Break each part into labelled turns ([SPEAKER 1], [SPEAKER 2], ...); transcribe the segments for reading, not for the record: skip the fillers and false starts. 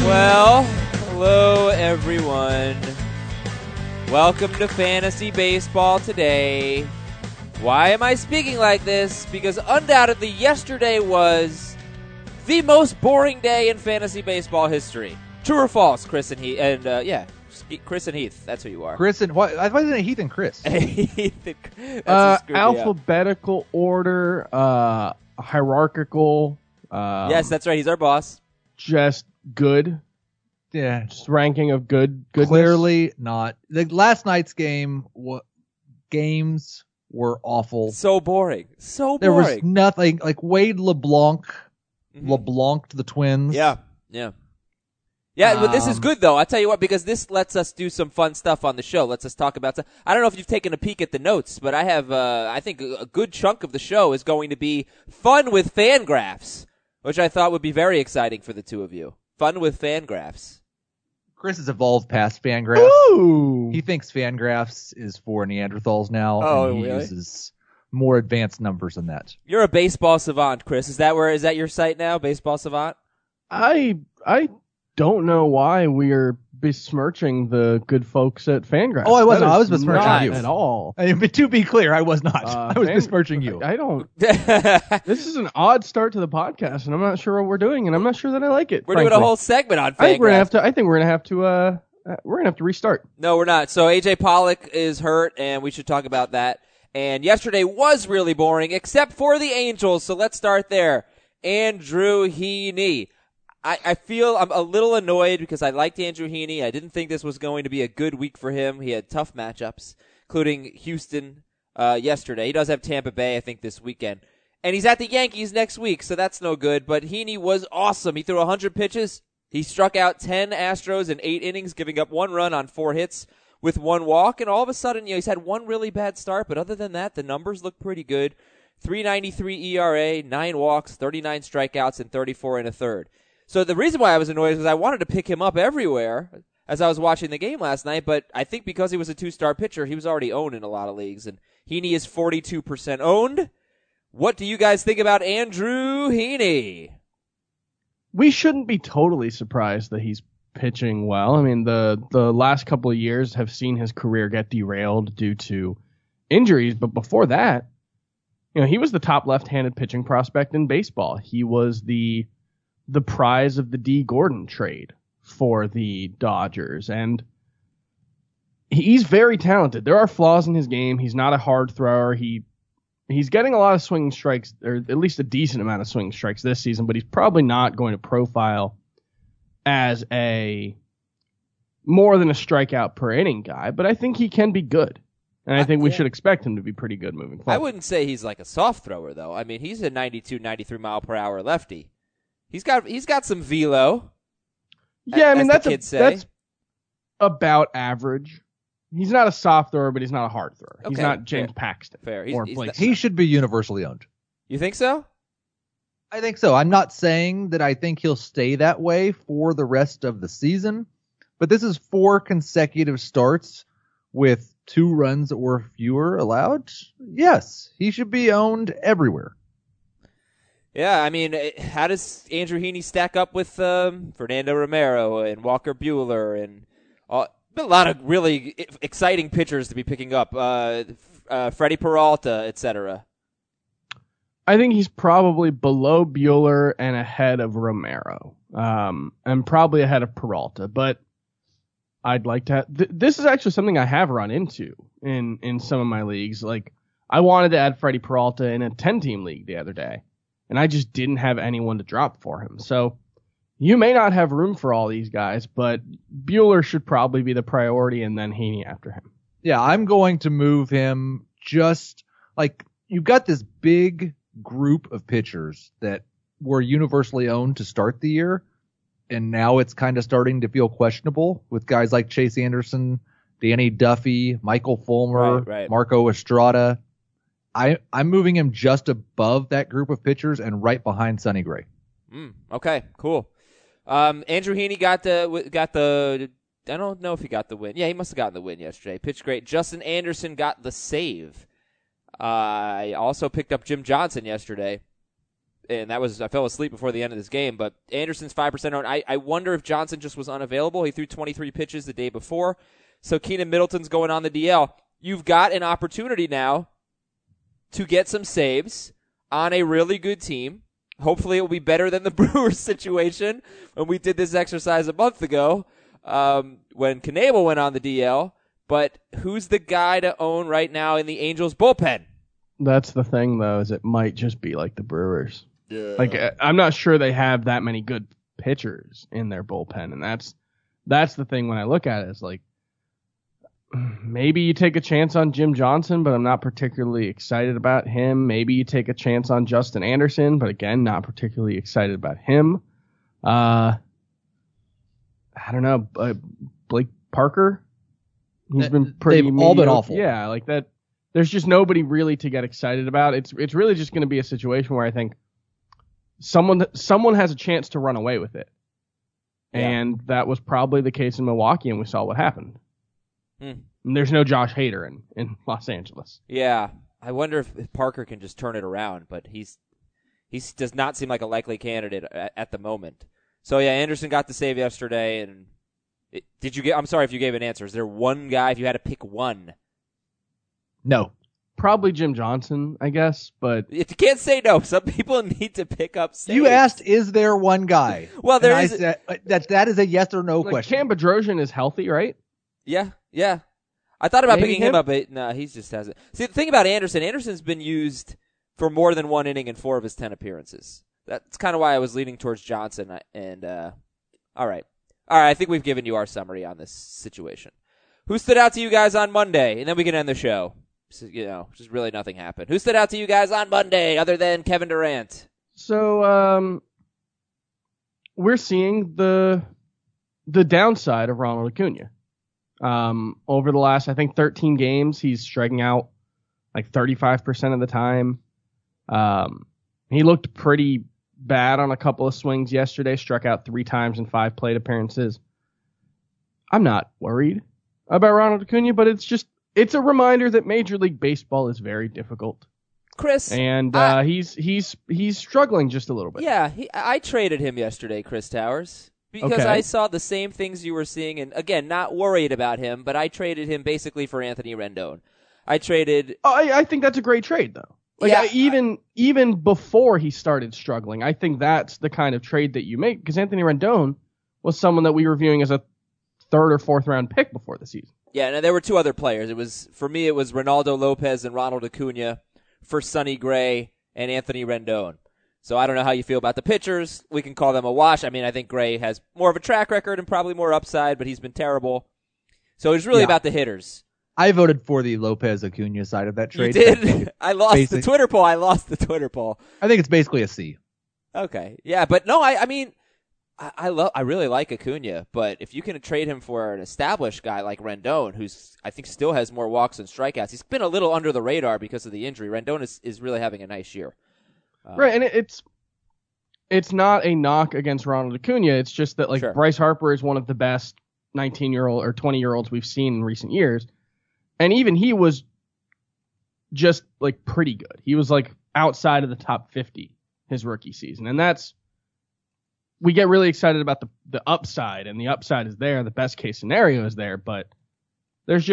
[SPEAKER 1] Well, hello everyone. Welcome to Fantasy Baseball Today. Why am I speaking like this? Because undoubtedly yesterday was the most boring day in fantasy baseball history. True or false, Chris and Heath? And Chris and Heath. That's who you are.
[SPEAKER 2] Chris and what? Why isn't it Heath and Chris?
[SPEAKER 3] Alphabetical order, hierarchical.
[SPEAKER 1] Yes, that's right. He's our boss.
[SPEAKER 3] Just good.
[SPEAKER 2] Yeah,
[SPEAKER 3] Just ranking of good.
[SPEAKER 2] clearly not. Last night's games were awful.
[SPEAKER 1] So boring.
[SPEAKER 2] There was nothing like Wade LeBlanc.
[SPEAKER 1] Mhm.
[SPEAKER 2] LeBlanc to the Twins.
[SPEAKER 1] Yeah. But this is good, though. I'll tell you what, because this lets us do some fun stuff on the show. Lets us talk about stuff. I don't know if you've taken a peek at the notes, but I have, I think a good chunk of the show is going to be fun with Fangraphs, which I thought would be very exciting for the two of you. Fun with Fangraphs.
[SPEAKER 2] Chris has evolved past Fangraphs.
[SPEAKER 3] Ooh.
[SPEAKER 2] He thinks Fangraphs is for Neanderthals now.
[SPEAKER 1] Oh,
[SPEAKER 2] and he
[SPEAKER 1] really?
[SPEAKER 2] uses more advanced numbers than that.
[SPEAKER 1] You're a baseball savant, Chris. Is that your site now, Baseball Savant?
[SPEAKER 3] I don't know why we are besmirching the good folks at Fangraphs.
[SPEAKER 2] Oh, I wasn't.
[SPEAKER 3] That
[SPEAKER 2] I
[SPEAKER 3] is
[SPEAKER 2] was besmirching
[SPEAKER 3] not
[SPEAKER 2] you.
[SPEAKER 3] at all.
[SPEAKER 2] But to be clear, I was not. I was besmirching you.
[SPEAKER 3] I don't.
[SPEAKER 1] We're
[SPEAKER 3] This is an odd start to the podcast, and I'm not sure what we're doing, and I'm not sure that I like it.
[SPEAKER 1] doing a
[SPEAKER 3] frankly.
[SPEAKER 1] whole segment on Fangraphs.
[SPEAKER 3] I think we're gonna have to restart.
[SPEAKER 1] No, we're not. So AJ Pollock is hurt, and we should talk about that. And yesterday was really boring, except for the Angels. So let's start there. Andrew Heaney. I feel I'm a little annoyed because I liked Andrew Heaney. I didn't think this was going to be a good week for him. He had tough matchups, including Houston yesterday. He does have Tampa Bay, I think, this weekend. And he's at the Yankees next week, so that's no good. But Heaney was awesome. He threw 100 pitches. He struck out 10 Astros in 8 innings, giving up 1 run on 4 hits with 1 walk. And all of a sudden, he's had 1 really bad start. But other than that, the numbers look pretty good. 3.93 ERA, 9 walks, 39 strikeouts, and 34 1/3. So the reason why I was annoyed is because I wanted to pick him up everywhere as I was watching the game last night. But I think because he was a 2-star pitcher, he was already owned in a lot of leagues. And Heaney is 42% owned. What do you guys think about Andrew Heaney?
[SPEAKER 3] We shouldn't be totally surprised that he's pitching well. I mean, the last couple of years have seen his career get derailed due to injuries, but before that, he was the top left-handed pitching prospect in baseball. He was the prize of the D. Gordon trade for the Dodgers, and he's very talented. There are flaws in his game. He's not a hard thrower. He's getting a lot of swinging strikes, or at least a decent amount of swinging strikes this season, but he's probably not going to profile as a more than a strikeout per inning guy, but I think he can be good. And I think we should expect him to be pretty good moving forward.
[SPEAKER 1] I wouldn't say he's like a soft thrower, though. I mean, he's a 92, 93 mile per hour lefty. He's got some velo.
[SPEAKER 3] Yeah, I mean,
[SPEAKER 1] that's
[SPEAKER 3] about average. He's not a soft thrower, but he's not a hard thrower.
[SPEAKER 1] Okay,
[SPEAKER 3] he's not James
[SPEAKER 1] fair.
[SPEAKER 3] Paxton
[SPEAKER 1] Fair.
[SPEAKER 3] or
[SPEAKER 1] He's
[SPEAKER 3] Blake.
[SPEAKER 1] not-
[SPEAKER 2] He should be universally owned.
[SPEAKER 1] You think so?
[SPEAKER 2] I think so. I'm not saying that I think he'll stay that way for the rest of the season, but this is 4 consecutive starts with 2 runs or fewer allowed. Yes, he should be owned everywhere.
[SPEAKER 1] Yeah, I mean, how does Andrew Heaney stack up with Fernando Romero and Walker Buehler and a lot of really exciting pitchers to be picking up, Freddie Peralta, etc.?
[SPEAKER 3] I think he's probably below Bueller and ahead of Romero, and probably ahead of Peralta. But I'd like to. This is actually something I have run into in some of my leagues. Like, I wanted to add Freddie Peralta in a 10-team league the other day, and I just didn't have anyone to drop for him. So you may not have room for all these guys, but Bueller should probably be the priority, and then Heaney after him.
[SPEAKER 2] Yeah, I'm going to move him. Just like you've got this big group of pitchers that were universally owned to start the year, and now it's kind of starting to feel questionable with guys like Chase Anderson, Danny Duffy, Michael Fulmer,
[SPEAKER 1] Right.
[SPEAKER 2] Marco Estrada. I'm moving him just above that group of pitchers and right behind Sonny Gray.
[SPEAKER 1] Okay, cool. Andrew Heaney got the. I don't know if he got the win. Yeah, he must have gotten the win yesterday. Pitched great. Justin Anderson got the save. I also picked up Jim Johnson yesterday. and I fell asleep before the end of this game, but Anderson's 5% owned. I wonder if Johnson just was unavailable. He threw 23 pitches the day before. So Keenan Middleton's going on the DL. You've got an opportunity now to get some saves on a really good team. Hopefully it will be better than the Brewers situation when we did this exercise a month ago when Knebel went on the DL. But who's the guy to own right now in the Angels bullpen?
[SPEAKER 3] That's the thing, though, is it might just be like the Brewers.
[SPEAKER 4] Yeah.
[SPEAKER 3] Like, I'm not sure they have that many good pitchers in their bullpen, and that's the thing when I look at it. It's like, maybe you take a chance on Jim Johnson, but I'm not particularly excited about him. Maybe you take a chance on Justin Anderson, but again, not particularly excited about him. I don't know, Blake Parker. He's been pretty.
[SPEAKER 2] They've all been awful.
[SPEAKER 3] Yeah, like that. There's just nobody really to get excited about. It's really just going to be a situation where I think someone has a chance to run away with it, and that was probably the case in Milwaukee, and we saw what happened. And there's no Josh Hader in Los Angeles.
[SPEAKER 1] Yeah, I wonder if Parker can just turn it around, but he does not seem like a likely candidate at the moment. So yeah, Anderson got the save yesterday, and I'm sorry if you gave an answer. Is there one guy if you had to pick one?
[SPEAKER 2] No.
[SPEAKER 3] Probably Jim Johnson, I guess, but
[SPEAKER 1] If you can't say no, some people need to pick up saves.
[SPEAKER 2] You asked, is there one guy?
[SPEAKER 1] Well, there
[SPEAKER 2] and
[SPEAKER 1] is.
[SPEAKER 2] I said, that is a yes or no
[SPEAKER 3] like
[SPEAKER 2] question.
[SPEAKER 3] Cam Bedrosian is healthy, right?
[SPEAKER 1] Yeah. I thought about
[SPEAKER 3] Maybe
[SPEAKER 1] picking him
[SPEAKER 3] him?
[SPEAKER 1] up, but no, he just hasn't. See, the thing about Anderson's been used for more than one inning in 4 of his 10 appearances. That's kind of why I was leaning towards Johnson. And all right, I think we've given you our summary on this situation. Who stood out to you guys on Monday? And then we can end the show. So, just really nothing happened. Who stood out to you guys on Monday other than Kevin Durant?
[SPEAKER 3] So we're seeing the downside of Ronald Acuna. Over the last, I think, 13 games, he's striking out like 35% of the time. He looked pretty bad on a couple of swings yesterday, struck out 3 times in 5 plate appearances. I'm not worried about Ronald Acuna, but it's a reminder that Major League Baseball is very difficult.
[SPEAKER 1] Chris.
[SPEAKER 3] And he's struggling just a little bit.
[SPEAKER 1] Yeah, I traded him yesterday, Chris Towers. Because
[SPEAKER 3] Okay.
[SPEAKER 1] I saw the same things you were seeing, and again, not worried about him, but I traded him basically for Anthony Rendon. I
[SPEAKER 3] think that's a great trade, though. Like, even before he started struggling, I think that's the kind of trade that you make, because Anthony Rendon was someone that we were viewing as a 3rd or 4th round pick before the season.
[SPEAKER 1] Yeah, and there were 2 other players. For me, it was Ronaldo Lopez and Ronald Acuna for Sonny Gray and Anthony Rendon. So I don't know how you feel about the pitchers. We can call them a wash. I mean, I think Gray has more of a track record and probably more upside, but he's been terrible. So it's really about the hitters.
[SPEAKER 2] I voted for the Lopez Acuna side of that trade.
[SPEAKER 1] You did? I lost the Twitter poll. I think
[SPEAKER 2] it's basically a C.
[SPEAKER 1] Okay. Yeah, but no, I mean, I really like Acuna, but if you can trade him for an established guy like Rendon, who's I think still has more walks and strikeouts, he's been a little under the radar because of the injury. Rendon is really having a nice year.
[SPEAKER 3] Right, and it's not a knock against Ronald Acuna. It's just that
[SPEAKER 1] Sure.
[SPEAKER 3] Bryce Harper is one of the best 19-year-old or 20-year-olds we've seen in recent years, and even he was just pretty good. He was outside of the top 50 his rookie season, and we get really excited about the upside, and the upside is there. The best case scenario is there, but there's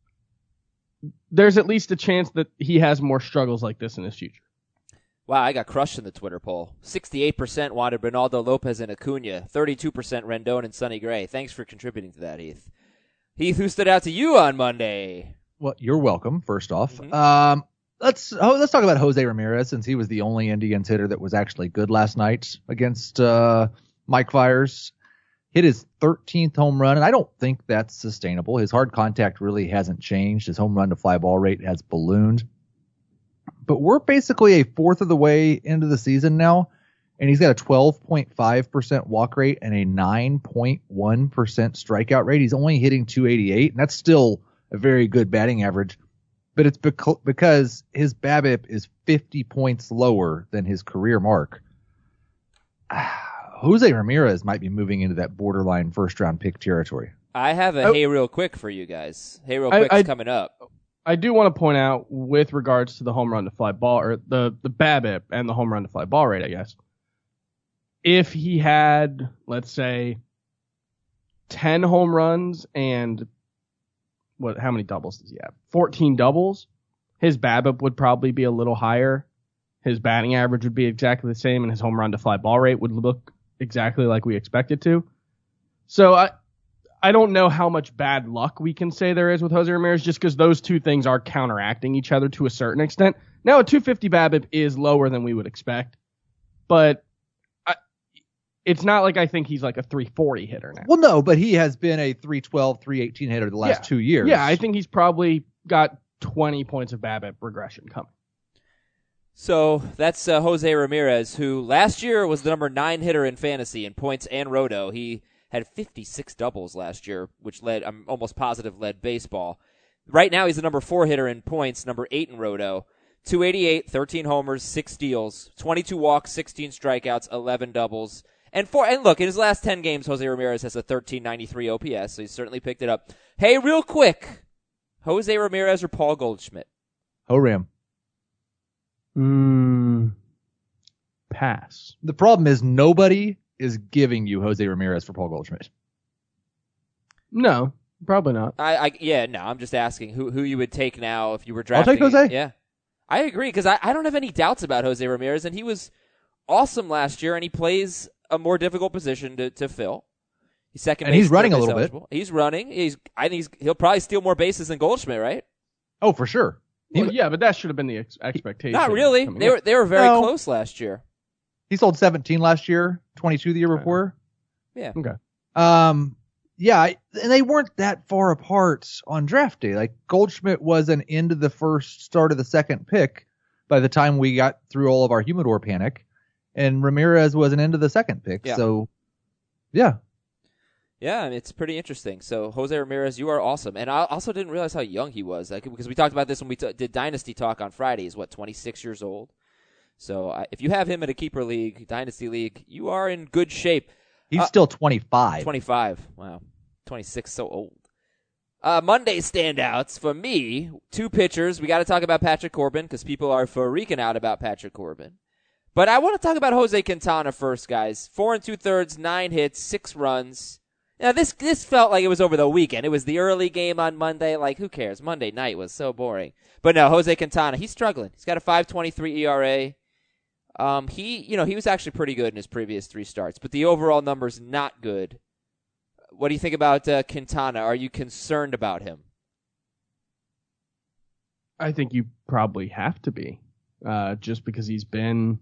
[SPEAKER 3] at least a chance that he has more struggles like this in his future.
[SPEAKER 1] Wow, I got crushed in the Twitter poll. 68% wanted Ronaldo Lopez and Acuna. 32% Rendon and Sonny Gray. Thanks for contributing to that, Heath. Heath, who stood out to you on Monday?
[SPEAKER 2] Well, you're welcome, first off.
[SPEAKER 1] Mm-hmm.
[SPEAKER 2] Let's talk about Jose Ramirez, since he was the only Indians hitter that was actually good last night against Mike Fiers. Hit his 13th home run, and I don't think that's sustainable. His hard contact really hasn't changed. His home run to fly ball rate has ballooned. But we're basically a fourth of the way into the season now, and he's got a 12.5% walk rate and a 9.1% strikeout rate. He's only hitting .288, and that's still a very good batting average. But it's because his BABIP is 50 points lower than his career mark. Jose Ramirez might be moving into that borderline first-round pick territory.
[SPEAKER 1] I have a Hey Real Quick for you guys. Hey Real Quick's coming up.
[SPEAKER 3] I do want to point out with regards to the home run to fly ball, or the BABIP and the home run to fly ball rate, I guess. If he had, let's say, 10 home runs and how many doubles does he have? 14 doubles. His BABIP would probably be a little higher. His batting average would be exactly the same, and his home run to fly ball rate would look exactly like we expect it to. So I don't know how much bad luck we can say there is with Jose Ramirez, just because those two things are counteracting each other to a certain extent. Now, a 250 BABIP is lower than we would expect, but it's not like I think he's like a 340 hitter now.
[SPEAKER 2] Well, no, but he has been a 312, 318 hitter the last 2 years.
[SPEAKER 3] Yeah, I think he's probably got 20 points of BABIP regression coming.
[SPEAKER 1] So that's Jose Ramirez, who last year was the number 9 hitter in fantasy in points and roto. He had 56 doubles last year, which I'm almost positive led baseball. Right now he's the number 4 hitter in points, number 8 in roto. 288, 13 homers, 6 steals, 22 walks, 16 strikeouts, 11 doubles. And look, in his last 10 games, Jose Ramirez has a 1393 OPS, so he's certainly picked it up. Hey, real quick, Jose Ramirez or Paul Goldschmidt?
[SPEAKER 2] Ram.
[SPEAKER 3] Pass.
[SPEAKER 2] The problem is nobody is giving you Jose Ramirez for Paul Goldschmidt.
[SPEAKER 3] No, probably not.
[SPEAKER 1] I'm just asking who you would take now if you were drafting.
[SPEAKER 2] I'll take Jose.
[SPEAKER 1] Yeah. I agree, because I don't have any doubts about Jose Ramirez, and he was awesome last year, and he plays a more difficult position to fill. He's second,
[SPEAKER 2] and he's running a little bit.
[SPEAKER 1] He's running. I think he'll probably steal more bases than Goldschmidt, right?
[SPEAKER 2] Oh, for sure.
[SPEAKER 3] Well, yeah, but that should have been the expectation.
[SPEAKER 1] Not really. They were very close last year.
[SPEAKER 2] He sold 17 last year, 22 the year before.
[SPEAKER 1] Yeah.
[SPEAKER 2] Okay. Yeah, and they weren't that far apart on draft day. Like Goldschmidt was an end of the first, start of the second pick by the time we got through all of our humidor panic, and Ramirez was an end of the second pick.
[SPEAKER 1] Yeah.
[SPEAKER 2] So, yeah.
[SPEAKER 1] Yeah, it's pretty interesting. So, Jose Ramirez, you are awesome. And I also didn't realize how young he was, because we talked about this when we did Dynasty Talk on Friday. He's, 26 years old? So, if you have him in a keeper league, Dynasty League, you are in good shape.
[SPEAKER 2] He's still 25.
[SPEAKER 1] 25. Wow. 26, so old. Monday standouts for me, 2 pitchers. We got to talk about Patrick Corbin, because people are freaking out about Patrick Corbin. But I want to talk about Jose Quintana first, guys. 4 2/3, 9 hits, 6 runs. Now, this felt like it was over the weekend. It was the early game on Monday. Like, who cares? Monday night was so boring. But no, Jose Quintana, he's struggling. He's got a 5.23 ERA. He was actually pretty good in his previous 3 starts, but the overall number's not good. What do you think about Quintana? Are you concerned about him?
[SPEAKER 3] I think you probably have to be, just because he's been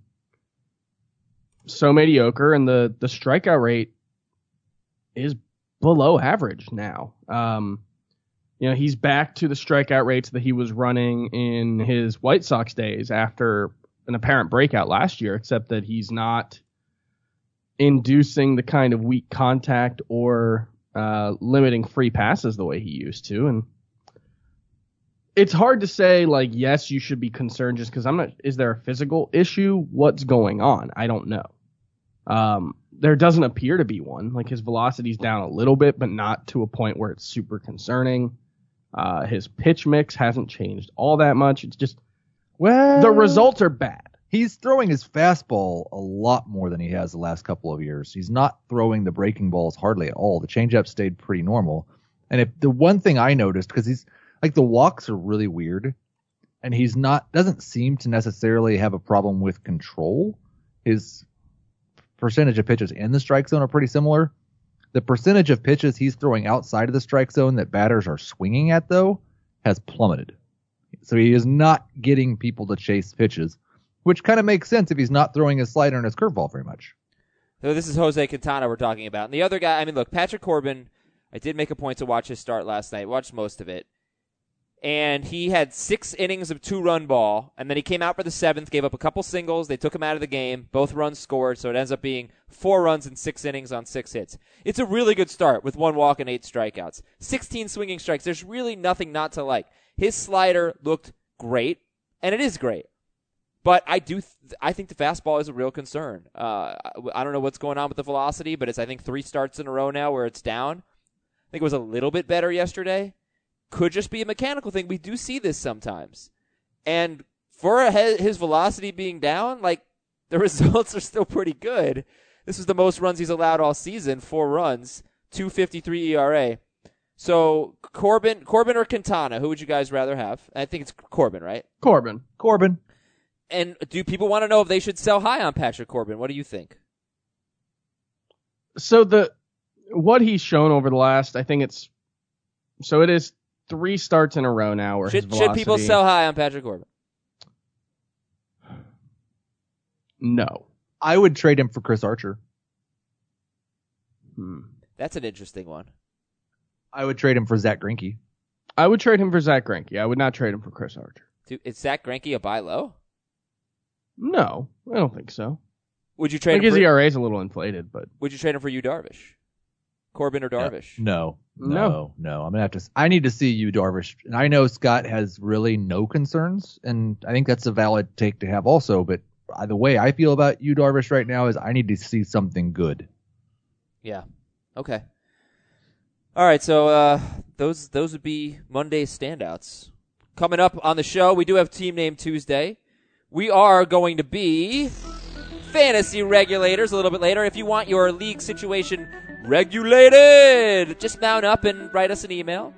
[SPEAKER 3] so mediocre, and the strikeout rate is below average now. He's back to the strikeout rates that he was running in his White Sox days after an apparent breakout last year, except that he's not inducing the kind of weak contact or limiting free passes the way he used to. And it's hard to say, like, yes, you should be concerned just because is there a physical issue? What's going on? I don't know. There doesn't appear to be one. Like, his velocity's down a little bit, but not to a point where it's super concerning. His pitch mix hasn't changed all that much. It's just, the results are bad.
[SPEAKER 2] He's throwing his fastball a lot more than he has the last couple of years. He's not throwing the breaking balls hardly at all. The changeup stayed pretty normal. And if the one thing I noticed, because he's like, the walks are really weird, and doesn't seem to necessarily have a problem with control. His percentage of pitches in the strike zone are pretty similar. The percentage of pitches he's throwing outside of the strike zone that batters are swinging at, though, has plummeted. So he is not getting people to chase pitches, which kind of makes sense if he's not throwing his slider and his curveball very much.
[SPEAKER 1] So this is Jose Quintana we're talking about. And the other guy, look, Patrick Corbin, I did make a point to watch his start last night, watched most of it. And he had 6 innings of 2-run ball, and then he came out for the 7th, gave up a couple singles. They took him out of the game. Both runs scored, so it ends up being 4 runs in 6 innings on 6 hits. It's a really good start with 1 walk and 8 strikeouts. 16 swinging strikes. There's really nothing not to like. His slider looked great, and it is great. But I think the fastball is a real concern. I don't know what's going on with the velocity, but it's, I think, 3 starts in a row now where it's down. I think it was a little bit better yesterday. could just be a mechanical thing. We do see this sometimes. And for his velocity being down, like, the results are still pretty good. This is the most runs he's allowed all season, 4 runs, 2.53 ERA. So Corbin or Quintana, who would you guys rather have? I think it's Corbin, right?
[SPEAKER 3] Corbin.
[SPEAKER 1] And do people want to know if they should sell high on Patrick Corbin? What do you think?
[SPEAKER 3] So what he's shown over the last, I think it is 3 starts in a row now where his velocity.
[SPEAKER 1] Should people sell high on Patrick Corbin?
[SPEAKER 3] No.
[SPEAKER 2] I would trade him for Chris Archer.
[SPEAKER 1] That's an interesting one.
[SPEAKER 2] I would trade him for Zach Greinke.
[SPEAKER 3] I would trade him for Zach Greinke. I would not trade him for Chris Archer.
[SPEAKER 1] Dude, is Zach Greinke a buy low?
[SPEAKER 3] No, I don't think so.
[SPEAKER 1] Would you trade him
[SPEAKER 3] his
[SPEAKER 1] for
[SPEAKER 3] ERA is a little inflated, but
[SPEAKER 1] would you trade him for Yu Darvish? Corbin or Darvish?
[SPEAKER 2] No. I'm gonna have to. I need to see Yu Darvish, and I know Scott has really no concerns, and I think that's a valid take to have also. But the way I feel about Yu Darvish right now is I need to see something good.
[SPEAKER 1] Yeah. Okay. All right. So those would be Monday's standouts. Coming up on the show, we do have Team Name Tuesday. We are going to be fantasy regulators a little bit later. If you want your league situation regulated, just mount up and write us an email.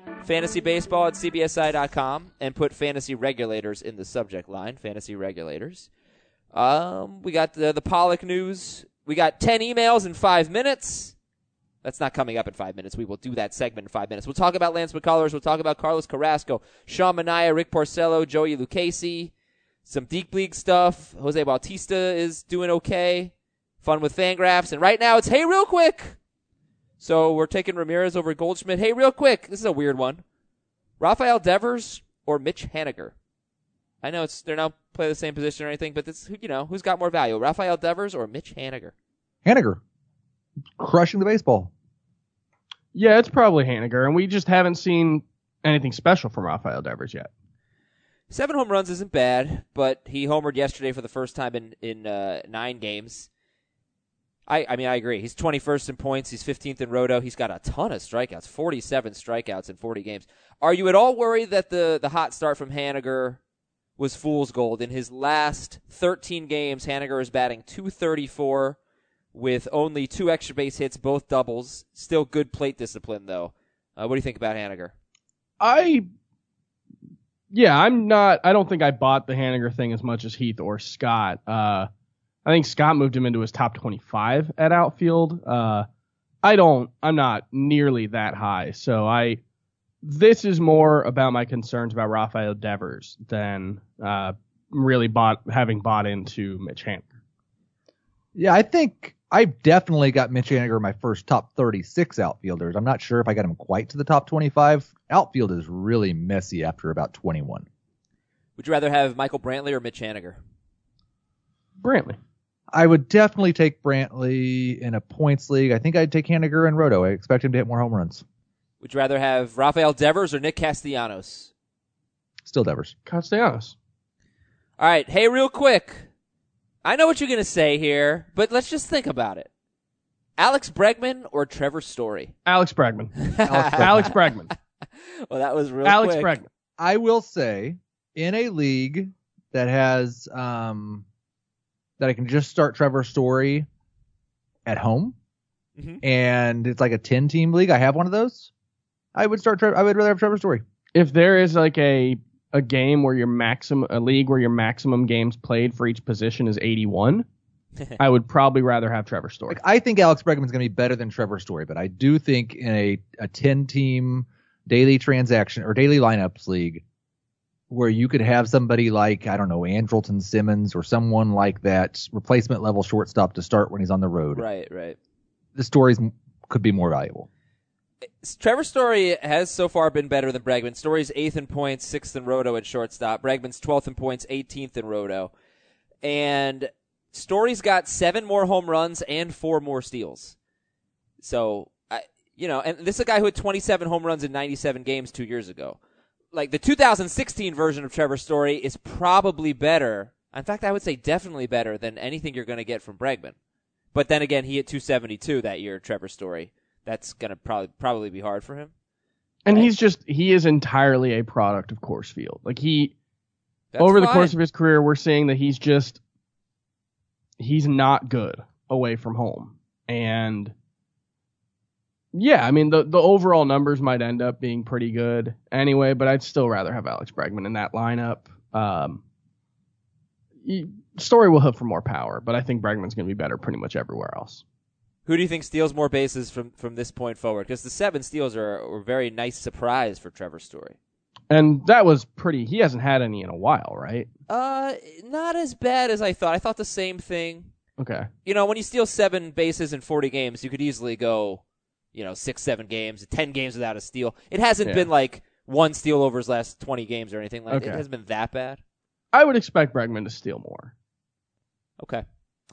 [SPEAKER 1] fantasybaseball@cbsi.com and put fantasy regulators in the subject line. Fantasy regulators. We got the Pollock news. We got 10 emails in 5 minutes. That's not coming up in 5 minutes. We will do that segment in 5 minutes. We'll talk about Lance McCullers. We'll talk about Carlos Carrasco, Sean Manaea, Rick Porcello, Joey Lucchesi. Some deep league stuff. Jose Bautista is doing okay. Fun with Fangraphs. And right now it's Hey Real Quick. So we're taking Ramirez over Goldschmidt. Hey Real Quick. This is a weird one. Rafael Devers or Mitch Haniger? I know they're not play the same position or anything, but it's, who's got more value? Rafael Devers or Mitch Haniger?
[SPEAKER 2] Haniger. Crushing the baseball.
[SPEAKER 3] Yeah, it's probably Haniger, and we just haven't seen anything special from Rafael Devers yet.
[SPEAKER 1] 7 home runs isn't bad, but he homered yesterday for the first time in 9 games. I mean, I agree. He's 21st in points. He's 15th in roto. He's got a ton of strikeouts, 47 strikeouts in 40 games. Are you at all worried that the hot start from Haniger was fool's gold? In his last 13 games, Haniger is batting .234 with only 2 extra base hits, both doubles. Still good plate discipline, though. What do you think about Haniger?
[SPEAKER 3] I don't think I bought the Haniger thing as much as Heath or Scott. I think Scott moved him into his top 25 at outfield. I'm not nearly that high. So this is more about my concerns about Rafael Devers than really having bought into Mitch Haniger.
[SPEAKER 2] Yeah, I think I've definitely got Mitch Haniger in my first top 36 outfielders. I'm not sure if I got him quite to the top 25. Outfield is really messy after about 21.
[SPEAKER 1] Would you rather have Michael Brantley or Mitch Haniger?
[SPEAKER 3] Brantley.
[SPEAKER 2] I would definitely take Brantley in a points league. I think I'd take Haniger in roto. I expect him to hit more home runs.
[SPEAKER 1] Would you rather have Rafael Devers or Nick Castellanos?
[SPEAKER 2] Still Devers.
[SPEAKER 3] Castellanos.
[SPEAKER 1] All right. Hey, real quick. I know what you're going to say here, but let's just think about it. Alex Bregman or Trevor Story?
[SPEAKER 3] Alex Bregman. Alex Bregman.
[SPEAKER 1] Well, that was real
[SPEAKER 3] Alex
[SPEAKER 1] quick.
[SPEAKER 3] Bregman.
[SPEAKER 2] I will say, in a league that has that I can just start Trevor Story at home, and it's like a 10-team league. I have one of those. I would rather have Trevor Story.
[SPEAKER 3] If there is like a game where a league where your maximum games played for each position is 81, I would probably rather have Trevor Story.
[SPEAKER 2] I think Alex Bregman is going to be better than Trevor Story, but I do think in a 10-team daily transaction or daily lineups league where you could have somebody like, I don't know, Andrelton Simmons or someone like that replacement level shortstop to start when he's on the road.
[SPEAKER 1] Right.
[SPEAKER 2] The Stories could be more valuable.
[SPEAKER 1] Trevor Story has so far been better than Bregman. Story's 8th in points, 6th in roto at shortstop. Bregman's 12th in points, 18th in roto. And Story's got 7 more home runs and 4 more steals. So, and this is a guy who had 27 home runs in 97 games 2 years ago. Like, the 2016 version of Trevor Story is probably better. In fact, I would say definitely better than anything you're going to get from Bregman. But then again, he hit 272 that year, Trevor Story. That's going to probably be hard for him.
[SPEAKER 3] And he is entirely a product of Coors Field. Like the course of his career, we're seeing that he's not good away from home. And yeah, I mean, the overall numbers might end up being pretty good anyway, but I'd still rather have Alex Bregman in that lineup. Story will hope for more power, but I think Bregman's going to be better pretty much everywhere else.
[SPEAKER 1] Who do you think steals more bases from this point forward? Because the 7 steals are a very nice surprise for Trevor Story.
[SPEAKER 3] And that was he hasn't had any in a while, right?
[SPEAKER 1] Not as bad as I thought. I thought the same thing.
[SPEAKER 3] Okay.
[SPEAKER 1] When you steal 7 bases in 40 games, you could easily go, 6, 7 games, 10 games without a steal. It hasn't been like one steal over his last 20 games or anything like that. It hasn't been that bad.
[SPEAKER 3] I would expect Bregman to steal more.
[SPEAKER 1] Okay.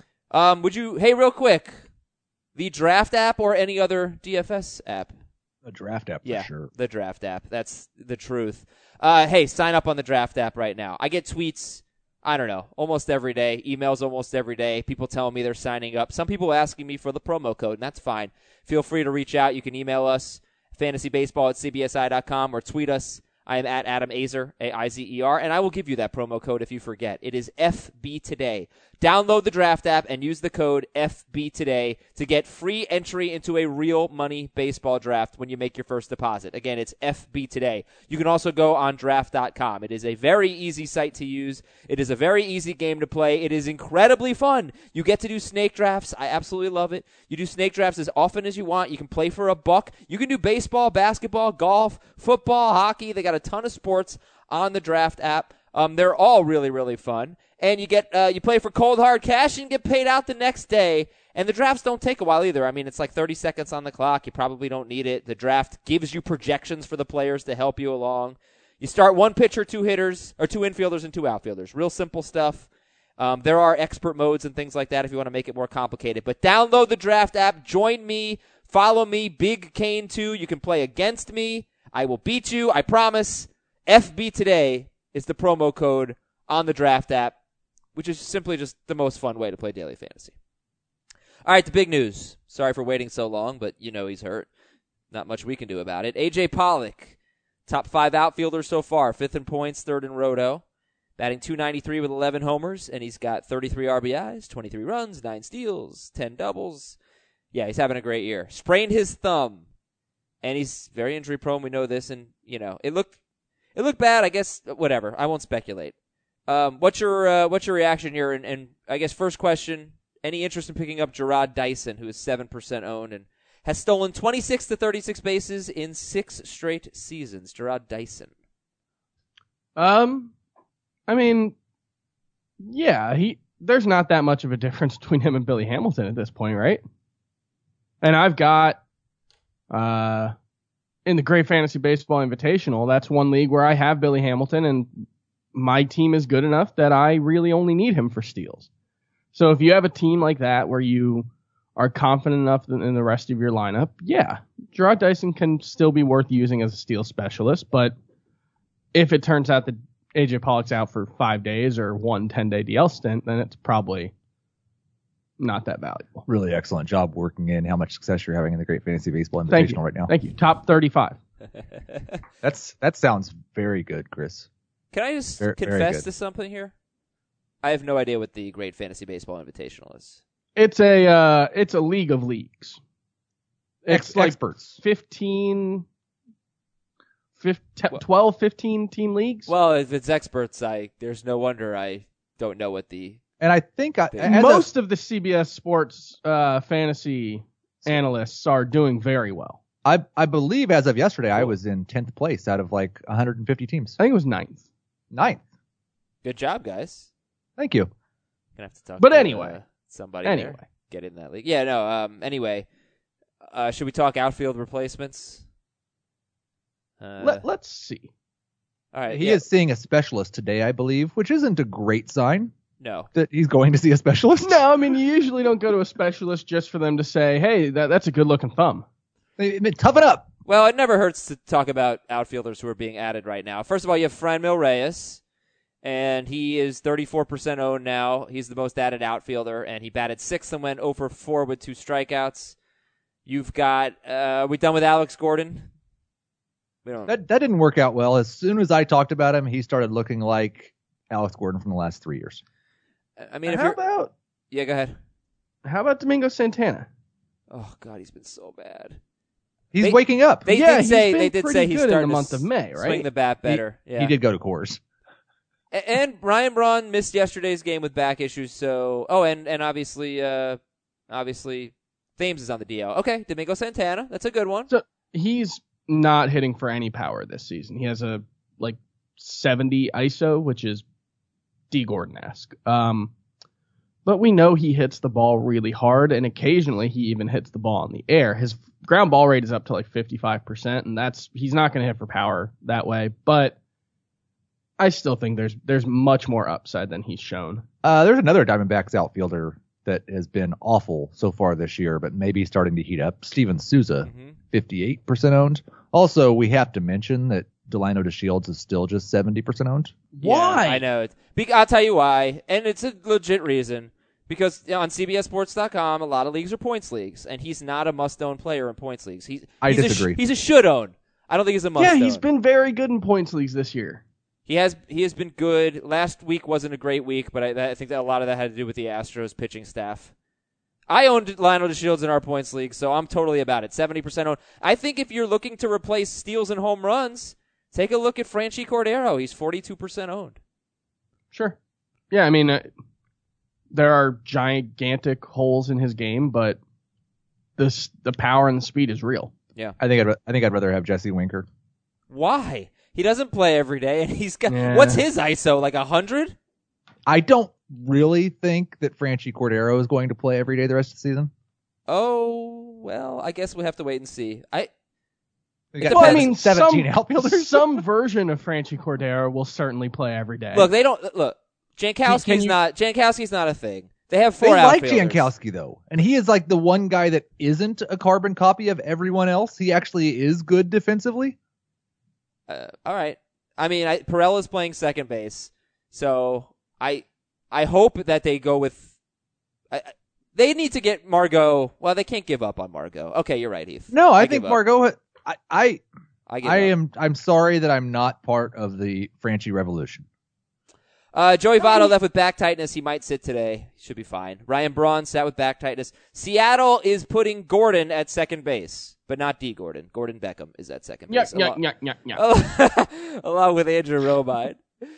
[SPEAKER 1] Real quick, the Draft app or any other DFS app?
[SPEAKER 2] The Draft app, for sure.
[SPEAKER 1] The Draft app. That's the truth. Hey, sign up on the Draft app right now. I get tweets, I don't know, almost every day, emails almost every day, people telling me they're signing up. Some people asking me for the promo code, and that's fine. Feel free to reach out. You can email us, fantasybaseball@cbsi.com, or tweet us. I am at Adam Aizer, A-I-Z-E-R, and I will give you that promo code if you forget. It is FB Today. Download the Draft app and use the code FB Today to get free entry into a real money baseball draft when you make your first deposit. Again, it's FB Today. You can also go on draft.com. It is a very easy site to use. It is a very easy game to play. It is incredibly fun. You get to do snake drafts. I absolutely love it. You do snake drafts as often as you want. You can play for $1. You can do baseball, basketball, golf, football, hockey. They got a ton of sports on the Draft app. They're all really, really fun. And you play for cold hard cash and get paid out the next day. And the drafts don't take a while either. I mean, it's like 30 seconds on the clock. You probably don't need it. The draft gives you projections for the players to help you along. You start 1 pitcher, 2 hitters, or 2 infielders and 2 outfielders. Real simple stuff. There are expert modes and things like that if you want to make it more complicated. But download the Draft app. Join me. Follow me. Big Kane 2. You can play against me. I will beat you. I promise. FB Today is the promo code on the Draft app, which is simply just the most fun way to play daily fantasy. All right, the big news. Sorry for waiting so long, but he's hurt. Not much we can do about it. A.J. Pollock, top 5 outfielder so far, 5th in points, 3rd in roto, batting .293 with 11 homers, and he's got 33 RBIs, 23 runs, 9 steals, 10 doubles. Yeah, he's having a great year. Sprained his thumb, and he's very injury prone. We know this, and it looked bad. I guess whatever. I won't speculate. What's your reaction here? And I guess first question: any interest in picking up Jarrod Dyson, who is 7% owned and has stolen 26 to 36 bases in 6 straight seasons? Jarrod Dyson.
[SPEAKER 3] I mean, yeah, there's not that much of a difference between him and Billy Hamilton at this point, right? And I've got in the Great Fantasy Baseball Invitational, that's one league where I have Billy Hamilton, and my team is good enough that I really only need him for steals. So if you have a team like that where you are confident enough in the rest of your lineup, yeah, Jarrod Dyson can still be worth using as a steal specialist. But if it turns out that A.J. Pollock's out for 5 days or 1 10-day DL stint, then it's probably not that valuable.
[SPEAKER 2] Really excellent job working in how much success you're having in the Great Fantasy Baseball Invitational right now.
[SPEAKER 3] Thank you. Top 35.
[SPEAKER 2] That sounds very good, Chris.
[SPEAKER 1] Can I just confess to something here? I have no idea what the Great Fantasy Baseball Invitational is.
[SPEAKER 3] It's a league of leagues. It's like
[SPEAKER 2] experts.
[SPEAKER 3] 12, 15 team leagues.
[SPEAKER 1] Well, if it's experts, there's no wonder I don't know what the...
[SPEAKER 2] And I think
[SPEAKER 3] most of the CBS Sports fantasy analysts are doing very well.
[SPEAKER 2] I believe as of yesterday, I was in 10th place out of like 150 teams.
[SPEAKER 3] I think it was 9th.
[SPEAKER 2] 9th.
[SPEAKER 1] Good job, guys.
[SPEAKER 2] Thank you.
[SPEAKER 1] Gonna have to talk.
[SPEAKER 3] But
[SPEAKER 1] to,
[SPEAKER 3] anyway,
[SPEAKER 1] somebody there. Get in that league. Yeah, no. Anyway, should we talk outfield replacements?
[SPEAKER 3] Let's see.
[SPEAKER 1] All right.
[SPEAKER 2] He is seeing a specialist today, I believe, which isn't a great sign.
[SPEAKER 1] No.
[SPEAKER 2] That he's going to see a specialist?
[SPEAKER 3] No, I mean, you usually don't go to a specialist just for them to say, hey, that's a good-looking thumb.
[SPEAKER 2] Toughen up.
[SPEAKER 1] Well, it never hurts to talk about outfielders who are being added right now. First of all, you have Franmil Reyes, and he is 34% owned now. He's the most added outfielder, and he batted 6th and went 0 for 4 with 2 strikeouts. You've got, are we done with Alex Gordon?
[SPEAKER 2] That didn't work out well. As soon as I talked about him, he started looking like Alex Gordon from the last 3 years.
[SPEAKER 1] I mean,
[SPEAKER 3] How about
[SPEAKER 1] go ahead.
[SPEAKER 3] Domingo Santana?
[SPEAKER 1] Oh God, he's been so bad.
[SPEAKER 2] He's waking up.
[SPEAKER 1] They did say he's starting
[SPEAKER 3] in the month of May, right?
[SPEAKER 1] Swing the bat better.
[SPEAKER 2] He did go to Coors.
[SPEAKER 1] And Ryan Braun missed yesterday's game with back issues. So, and obviously, Thames is on the DL. Okay, Domingo Santana, that's a good one.
[SPEAKER 3] So he's not hitting for any power this season. He has a 70 ISO, which is D Gordon-esque. But we know he hits the ball really hard, and occasionally he even hits the ball in the air. His ground ball rate is up to 55%, and he's not going to hit for power that way. But I still think there's much more upside than he's shown.
[SPEAKER 2] There's another Diamondbacks outfielder that has been awful so far this year, but maybe starting to heat up. Steven Souza, 58% owned. Also, we have to mention that Delino DeShields is still just 70% owned.
[SPEAKER 3] Why?
[SPEAKER 1] Yeah, I know. I'll tell you why, and it's a legit reason. Because on CBSSports.com, a lot of leagues are points leagues, and he's not a must-own player in points leagues.
[SPEAKER 2] I disagree.
[SPEAKER 1] He's a should-own. I don't think he's a must-own.
[SPEAKER 3] Yeah, he's been very good in points leagues this year.
[SPEAKER 1] He has been good. Last week wasn't a great week, but I think that a lot of that had to do with the Astros pitching staff. I owned Lionel DeShields in our points league, so I'm totally about it. 70% owned. I think if you're looking to replace steals and home runs, take a look at Franchy Cordero. He's 42% owned.
[SPEAKER 3] Sure. Yeah, I mean, there are gigantic holes in his game, but the power and the speed is real.
[SPEAKER 1] Yeah.
[SPEAKER 2] I think I'd rather have Jesse Winker.
[SPEAKER 1] Why? He doesn't play every day, and he's got what's his ISO, 100?
[SPEAKER 2] I don't really think that Franchy Cordero is going to play every day the rest of the season.
[SPEAKER 1] Oh, well, I guess we'll have to wait and see.
[SPEAKER 2] I mean, 17 outfielders.
[SPEAKER 3] Some version of Franchy Cordero will certainly play every day.
[SPEAKER 1] Look, Jankowski's not a thing. They have 4 outfielders.
[SPEAKER 2] They like Jankowski, though. And he is the one guy that isn't a carbon copy of everyone else. He actually is good defensively.
[SPEAKER 1] All right. I mean, Perella's playing second base. So I hope that they go with they need to get Margot. Well, they can't give up on Margot. Okay, you're right, Heath.
[SPEAKER 2] No, I think Margot
[SPEAKER 1] I'm
[SPEAKER 2] sorry that I'm not part of the Franchy revolution.
[SPEAKER 1] Joey Votto left with back tightness. He might sit today. Should be fine. Ryan Braun sat with back tightness. Seattle is putting Gordon at second base, but not D. Gordon. Gordon Beckham is at second base. Along with Andrew Romine.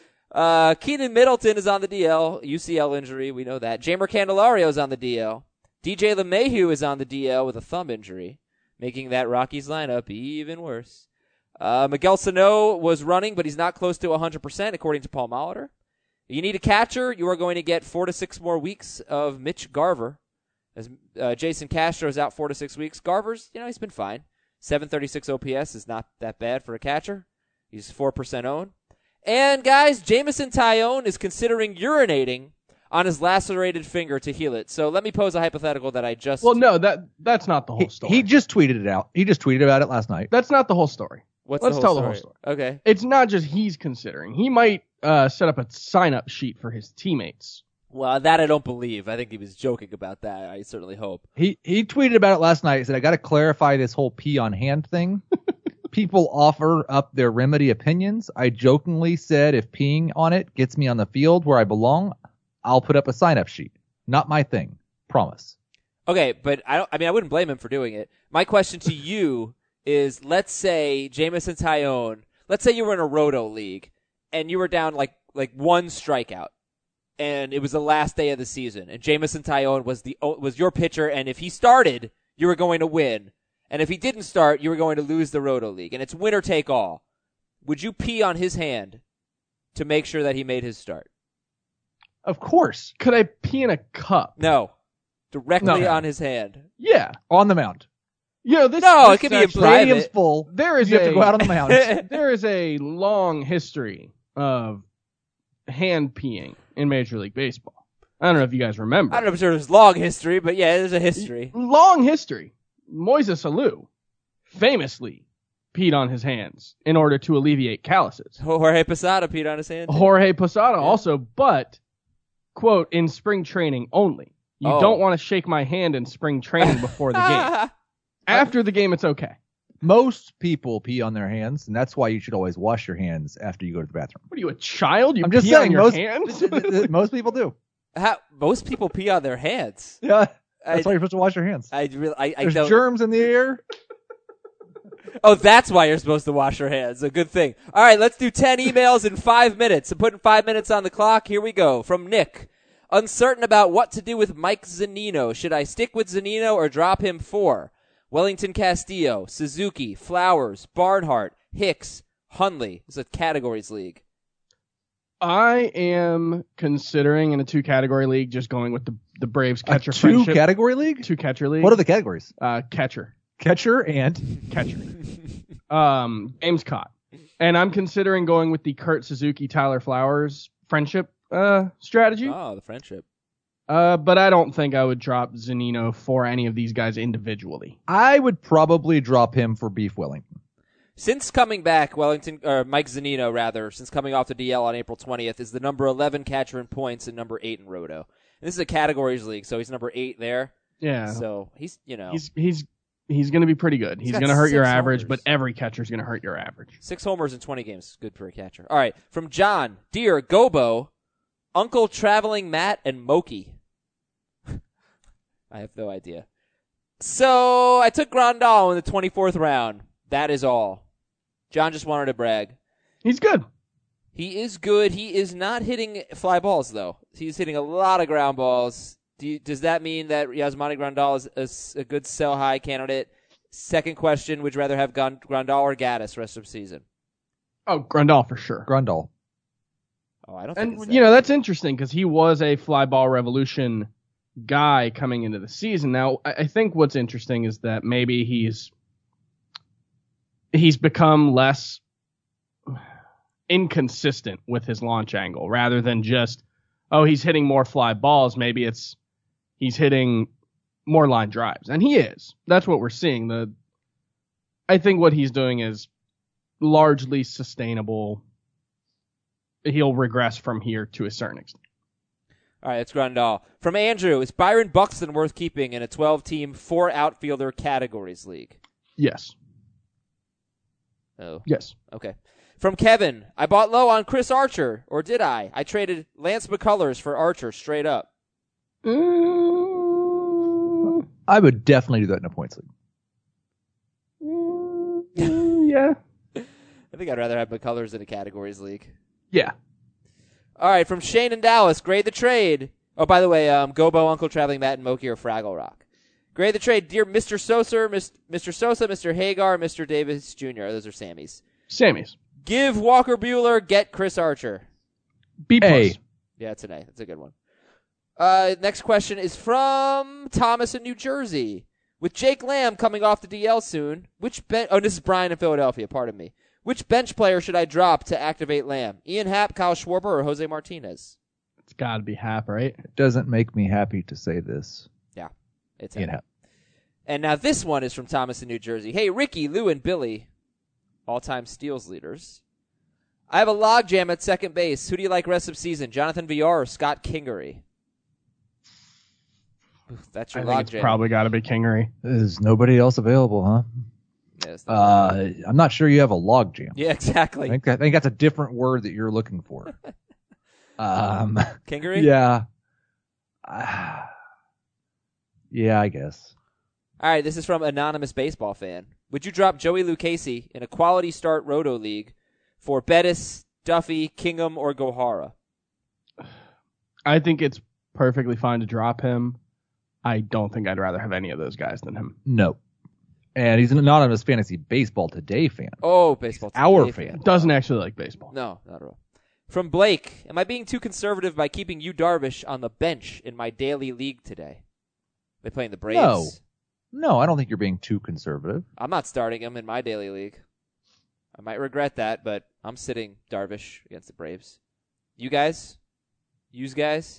[SPEAKER 1] Keenan Middleton is on the DL. UCL injury. We know that. Jamer Candelario is on the DL. DJ LeMahieu is on the DL with a thumb injury, making that Rockies lineup even worse. Miguel Sano was running, but he's not close to 100%, according to Paul Molitor. You need a catcher. You are going to get 4 to 6 more weeks of Mitch Garver. As Jason Castro is out 4 to 6 weeks. Garver's, he's been fine. 736 OPS is not that bad for a catcher. He's 4% owned. And guys, Jameson Taillon is considering urinating on his lacerated finger to heal it. So let me pose a hypothetical that I just...
[SPEAKER 3] Well, no, that's not the whole story.
[SPEAKER 2] He just tweeted it out. He just tweeted about it last night.
[SPEAKER 3] That's not the whole story.
[SPEAKER 1] Let's tell the whole story. Okay.
[SPEAKER 3] It's not just he's considering. He might set up a sign-up sheet for his teammates.
[SPEAKER 1] Well, that I don't believe. I think he was joking about that. I certainly hope.
[SPEAKER 2] He tweeted about it last night. He said, I got to clarify this whole pee on hand thing. People offer up their remedy opinions. I jokingly said if peeing on it gets me on the field where I belong, I'll put up a sign-up sheet. Not my thing. Promise.
[SPEAKER 1] Okay, but I wouldn't blame him for doing it. My question to you is, let's say Jameson Taillon, let's say you were in a roto league and you were down like one strikeout and it was the last day of the season and Jameson Taillon was your pitcher, and if he started, you were going to win. And if he didn't start, you were going to lose the roto league, and it's winner take all. Would you pee on his hand to make sure that he made his start?
[SPEAKER 2] Of course.
[SPEAKER 3] Could I pee in a cup?
[SPEAKER 1] No. Directly on his hand.
[SPEAKER 3] Yeah.
[SPEAKER 2] On the mound.
[SPEAKER 1] It could be in private.
[SPEAKER 2] Stadium's full. You have to go out on the mound.
[SPEAKER 3] There is a long history of hand peeing in Major League Baseball. I don't know if you guys remember.
[SPEAKER 1] I don't know if there's long history, but yeah, there's a history.
[SPEAKER 3] Long history. Moises Alou famously peed on his hands in order to alleviate calluses.
[SPEAKER 1] Jorge Posada peed on his hand.
[SPEAKER 3] Jorge Posada also, but, quote, in spring training only. You don't want to shake my hand in spring training before the game. After the game, it's okay.
[SPEAKER 2] Most people pee on their hands, and that's why you should always wash your hands after you go to the bathroom.
[SPEAKER 3] What are you, a child? You
[SPEAKER 2] I'm just
[SPEAKER 3] pee on
[SPEAKER 2] saying,
[SPEAKER 3] your hands?
[SPEAKER 2] most people do.
[SPEAKER 1] Most people pee on their hands.
[SPEAKER 2] Yeah,
[SPEAKER 1] I-
[SPEAKER 2] that's why you're supposed to wash your hands.
[SPEAKER 1] I
[SPEAKER 2] There's
[SPEAKER 1] don't.
[SPEAKER 2] germs in the air.
[SPEAKER 1] Oh, that's why you're supposed to wash your hands. A good thing. All right, let's do 10 emails in 5 minutes. I'm putting 5 minutes on the clock. Here we go. From Nick. Uncertain about what to do with Mike Zunino. Should I stick with Zunino or drop him for Wellington Castillo, Suzuki, Flowers, Barnhart, Hicks, Hundley? It's a categories league.
[SPEAKER 3] I am considering in a 2-category league just going with the Braves catcher
[SPEAKER 2] A
[SPEAKER 3] friendship.
[SPEAKER 2] 2-category league?
[SPEAKER 3] 2-catcher league.
[SPEAKER 2] What are the categories?
[SPEAKER 3] Catcher.
[SPEAKER 2] Catcher and
[SPEAKER 3] Catcher. Games caught. And I'm considering going with the Kurt Suzuki, Tyler Flowers friendship strategy.
[SPEAKER 1] Oh, the friendship.
[SPEAKER 3] But I don't think I would drop Zunino for any of these guys individually.
[SPEAKER 2] I would probably drop him for Beef Wellington.
[SPEAKER 1] Since coming back, Mike Zunino, rather, since coming off the DL on April 20th, is the number 11 catcher in points and number 8 in roto. And this is a categories league, so he's number 8 there.
[SPEAKER 3] Yeah.
[SPEAKER 1] So he's
[SPEAKER 3] going to be pretty good. He's
[SPEAKER 1] got
[SPEAKER 3] going to hurt your
[SPEAKER 1] 6
[SPEAKER 3] average,
[SPEAKER 1] homers.
[SPEAKER 3] but every catcher's going to hurt your average.
[SPEAKER 1] 6 homers in 20 games. Good for a catcher. All right. From John, Dear Gobo, Uncle Traveling Matt, and Moki. I have no idea. So I took Grandal in the 24th round. That is all. John just wanted to brag.
[SPEAKER 3] He's good.
[SPEAKER 1] He is good. He is not hitting fly balls, though. He's hitting a lot of ground balls. Does that mean that Yasmani Grandal is a good sell-high candidate? Second question, would you rather have Grandal or Gaddis rest of the season?
[SPEAKER 3] Oh, Grandal for sure.
[SPEAKER 2] Grandal.
[SPEAKER 1] Oh, I don't think it's that.
[SPEAKER 3] That's interesting because he was a fly ball revolution guy coming into the season. Now, I think what's interesting is that maybe he's become less inconsistent with his launch angle rather than just, he's hitting more fly balls. Maybe he's hitting more line drives. And he is. That's what we're seeing. I think what he's doing is largely sustainable. He'll regress from here to a certain extent.
[SPEAKER 1] All right, it's Grandal. From Andrew, is Byron Buxton worth keeping in a 12-team, 4-outfielder categories league?
[SPEAKER 3] Yes.
[SPEAKER 1] Oh.
[SPEAKER 3] Yes.
[SPEAKER 1] Okay. From Kevin, I bought low on Chris Archer, or did I? I traded Lance McCullers for Archer straight up.
[SPEAKER 2] I would definitely do that in a points league.
[SPEAKER 3] Yeah.
[SPEAKER 1] I think I'd rather have McCullers in a categories league.
[SPEAKER 3] Yeah.
[SPEAKER 1] All right, from Shane in Dallas, grade the trade. Oh, by the way, Gobo, Uncle Traveling Matt, and Moki are Fraggle Rock. Grade the trade. Dear Mr. Sosa, Mr. Sosa, Mr. Hagar, Mr. Davis Jr. Those are Sammy's.
[SPEAKER 3] Sammy's.
[SPEAKER 1] Give Walker Buehler, get Chris Archer.
[SPEAKER 3] B+.
[SPEAKER 2] A.
[SPEAKER 1] Yeah, it's an A. That's a good one. Next question is from Thomas in New Jersey. With Jake Lamb coming off the DL soon, this is Brian in Philadelphia, pardon me. Which bench player should I drop to activate Lamb? Ian Happ, Kyle Schwarber, or Jose Martinez?
[SPEAKER 3] It's got to be Happ, right?
[SPEAKER 2] It doesn't make me happy to say this.
[SPEAKER 1] Yeah, it's
[SPEAKER 2] Ian
[SPEAKER 1] Happ.
[SPEAKER 2] Happ.
[SPEAKER 1] And now this one is from Thomas in New Jersey. Hey, Ricky, Lou, and Billy, all-time steals leaders. I have a logjam at second base. Who do you like rest of season, Jonathan Villar or Scott Kingery? Oof, that's your
[SPEAKER 3] I think it's
[SPEAKER 1] logjam.
[SPEAKER 3] probably got to be Kingery.
[SPEAKER 2] There's nobody else available, huh?
[SPEAKER 1] Yes,
[SPEAKER 2] I'm not sure you have a log jam.
[SPEAKER 1] yeah, exactly.
[SPEAKER 2] I think that's a different word that you're looking for.
[SPEAKER 1] Kingery?
[SPEAKER 2] Yeah. Yeah, I guess.
[SPEAKER 1] All right, this is from Anonymous Baseball Fan. Would you drop Joey Lucchese in a quality start roto league for Bettis, Duffy, Kingham, or Gohara?
[SPEAKER 3] I think it's perfectly fine to drop him. I don't think I'd rather have any of those guys than him.
[SPEAKER 2] No. And he's an anonymous fantasy baseball today fan.
[SPEAKER 1] Oh, baseball.
[SPEAKER 2] Our
[SPEAKER 1] today
[SPEAKER 2] fan.
[SPEAKER 3] Doesn't actually like baseball.
[SPEAKER 1] No, not at all. From Blake, am I being too conservative by keeping Yu Darvish on the bench in my daily league today? They playing the Braves?
[SPEAKER 2] No, I don't think you're being too conservative.
[SPEAKER 1] I'm not starting him in my daily league. I might regret that, but I'm sitting Darvish against the Braves. You guys? Yous guys?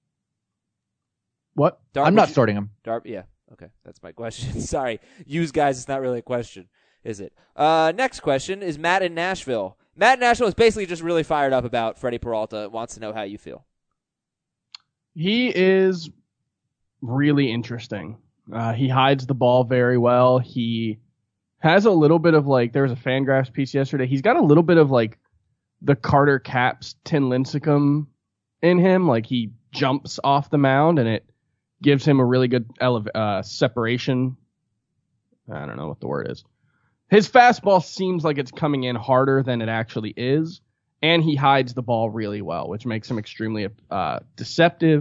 [SPEAKER 3] What?
[SPEAKER 2] I'm not starting him.
[SPEAKER 1] Yeah. Okay, that's my question. Sorry. Use guys, it's not really a question, is it? Next question is Matt in Nashville. Matt in Nashville is basically just really fired up about Freddie Peralta, wants to know how you feel.
[SPEAKER 3] He is really interesting. He hides the ball very well. He has a little bit of like, there was a Fangraphs piece yesterday. He's got a little bit of like the Carter Capps Tin Lincecum in him. Like he jumps off the mound and it gives him a really good separation. I don't know what the word is. His fastball seems like it's coming in harder than it actually is. And he hides the ball really well, which makes him extremely deceptive.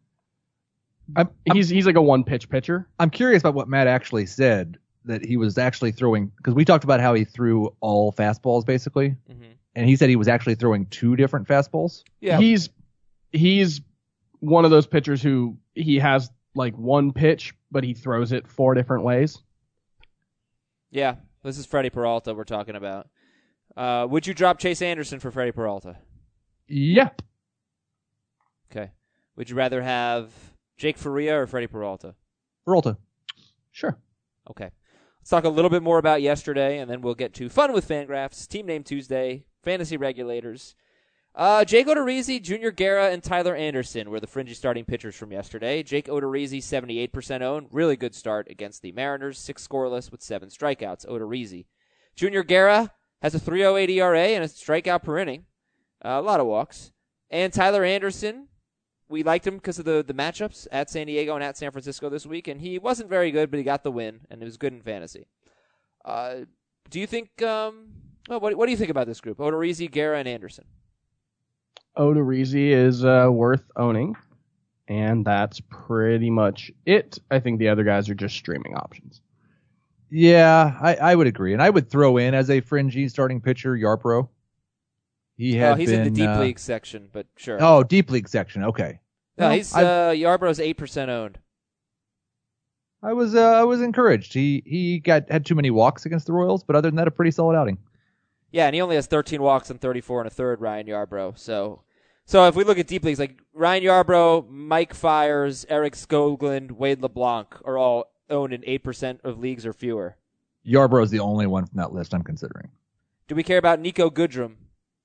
[SPEAKER 3] He's like a one-pitch pitcher.
[SPEAKER 2] I'm curious about what Matt actually said, that he was actually throwing, because we talked about how he threw all fastballs basically, and he said he was actually throwing 2 different fastballs.
[SPEAKER 1] Yeah,
[SPEAKER 3] he's one of those pitchers who he has like one pitch, but he throws it 4 different ways.
[SPEAKER 1] Yeah, this is Freddie Peralta we're talking about. Would you drop Chase Anderson for Freddie Peralta?
[SPEAKER 3] Yeah.
[SPEAKER 1] Okay. Would you rather have Jake Faria or Freddie Peralta?
[SPEAKER 2] Peralta.
[SPEAKER 3] Sure.
[SPEAKER 1] Okay. Let's talk a little bit more about yesterday, and then we'll get to Fun with Fangraphs, Team Name Tuesday, Fantasy Regulators. Jake Odorizzi, Junior Guerra, and Tyler Anderson were the fringy starting pitchers from yesterday. Jake Odorizzi, 78% owned. Really good start against the Mariners. 6 scoreless with 7 strikeouts. Odorizzi. Junior Guerra has a 3.08 ERA and a strikeout per inning. A lot of walks. And Tyler Anderson, we liked him because of the matchups at San Diego and at San Francisco this week, and he wasn't very good, but he got the win, and it was good in fantasy. Do you think, what do you think about this group? Odorizzi, Guerra, and Anderson.
[SPEAKER 3] Odorizzi is worth owning, and that's pretty much it. I think the other guys are just streaming options.
[SPEAKER 2] Yeah, I would agree. And I would throw in as a fringy starting pitcher, Yarbrough. He's
[SPEAKER 1] in the deep league section, but sure.
[SPEAKER 2] Oh, deep league section. Okay.
[SPEAKER 1] No, Yarbrough's 8% owned.
[SPEAKER 2] I was encouraged. He had too many walks against the Royals, but other than that, a pretty solid outing.
[SPEAKER 1] Yeah, and he only has 13 walks and 34 and a third, Ryan Yarbrough. So if we look at deep leagues, like Ryan Yarbrough, Mike Fiers, Eric Skoglund, Wade LeBlanc are all owned in 8% of leagues or fewer.
[SPEAKER 2] Yarbrough is the only one from that list I'm considering.
[SPEAKER 1] Do we care about Nico Goodrum?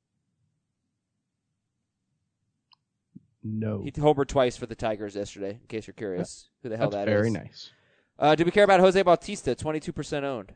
[SPEAKER 3] No.
[SPEAKER 1] He homered twice for the Tigers yesterday, in case you're curious who the hell that is.
[SPEAKER 3] Very nice.
[SPEAKER 1] Do we care about Jose Bautista, 22% owned?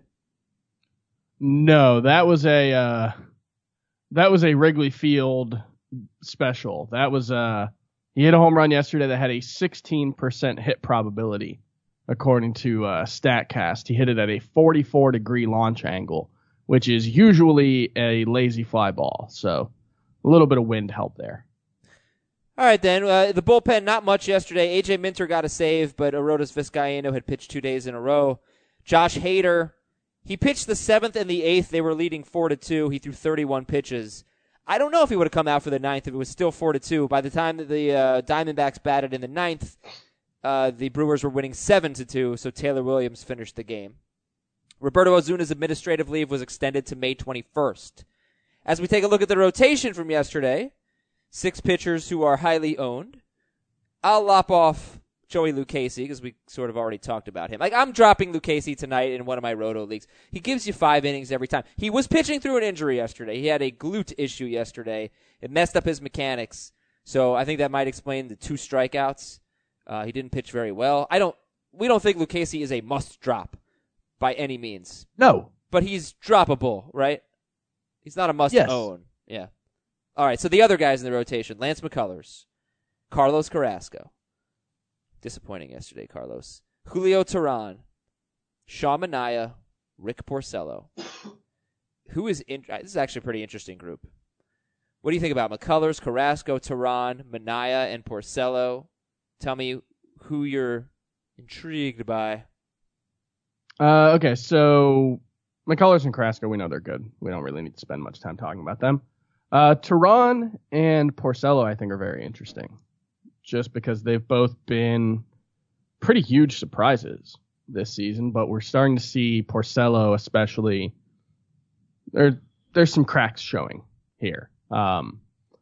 [SPEAKER 3] No, that was a Wrigley Field special. That was he hit a home run yesterday that had a 16% hit probability, according to StatCast. He hit it at a 44-degree launch angle, which is usually a lazy fly ball. So a little bit of wind help there.
[SPEAKER 1] All right, then. The bullpen, not much yesterday. A.J. Minter got a save, but Arodys Vizcaíno had pitched 2 days in a row. Josh Hader, he pitched the 7th and the 8th. They were leading 4-2. He threw 31 pitches. I don't know if he would have come out for the 9th if it was still 4-2. By the time that the Diamondbacks batted in the 9th, the Brewers were winning 7-2, so Taylor Williams finished the game. Roberto Ozuna's administrative leave was extended to May 21st. As we take a look at the rotation from yesterday, 6 pitchers who are highly owned. I'll lop off Joey Lucchesi because we sort of already talked about him. Like, I'm dropping Lucchesi tonight in one of my roto leagues. He gives you 5 innings every time. He was pitching through an injury yesterday. He had a glute issue yesterday. It messed up his mechanics. So I think that might explain the 2 strikeouts. He didn't pitch very well. We don't think Lucchesi is a must drop by any means.
[SPEAKER 2] No.
[SPEAKER 1] But he's droppable, right? He's not a must own. Yeah. All right, so the other guys in the rotation, Lance McCullers, Carlos Carrasco. Disappointing yesterday, Carlos. Julio Teheran, Sean Manaea, Rick Porcello. This is actually a pretty interesting group. What do you think about McCullers, Carrasco, Teheran, Manaea, and Porcello? Tell me who you're intrigued by.
[SPEAKER 3] Okay, so McCullers and Carrasco, we know they're good. We don't really need to spend much time talking about them. Teheran and Porcello, I think, are very interesting, just because they've both been pretty huge surprises this season. But we're starting to see Porcello, especially, there's some cracks showing here. And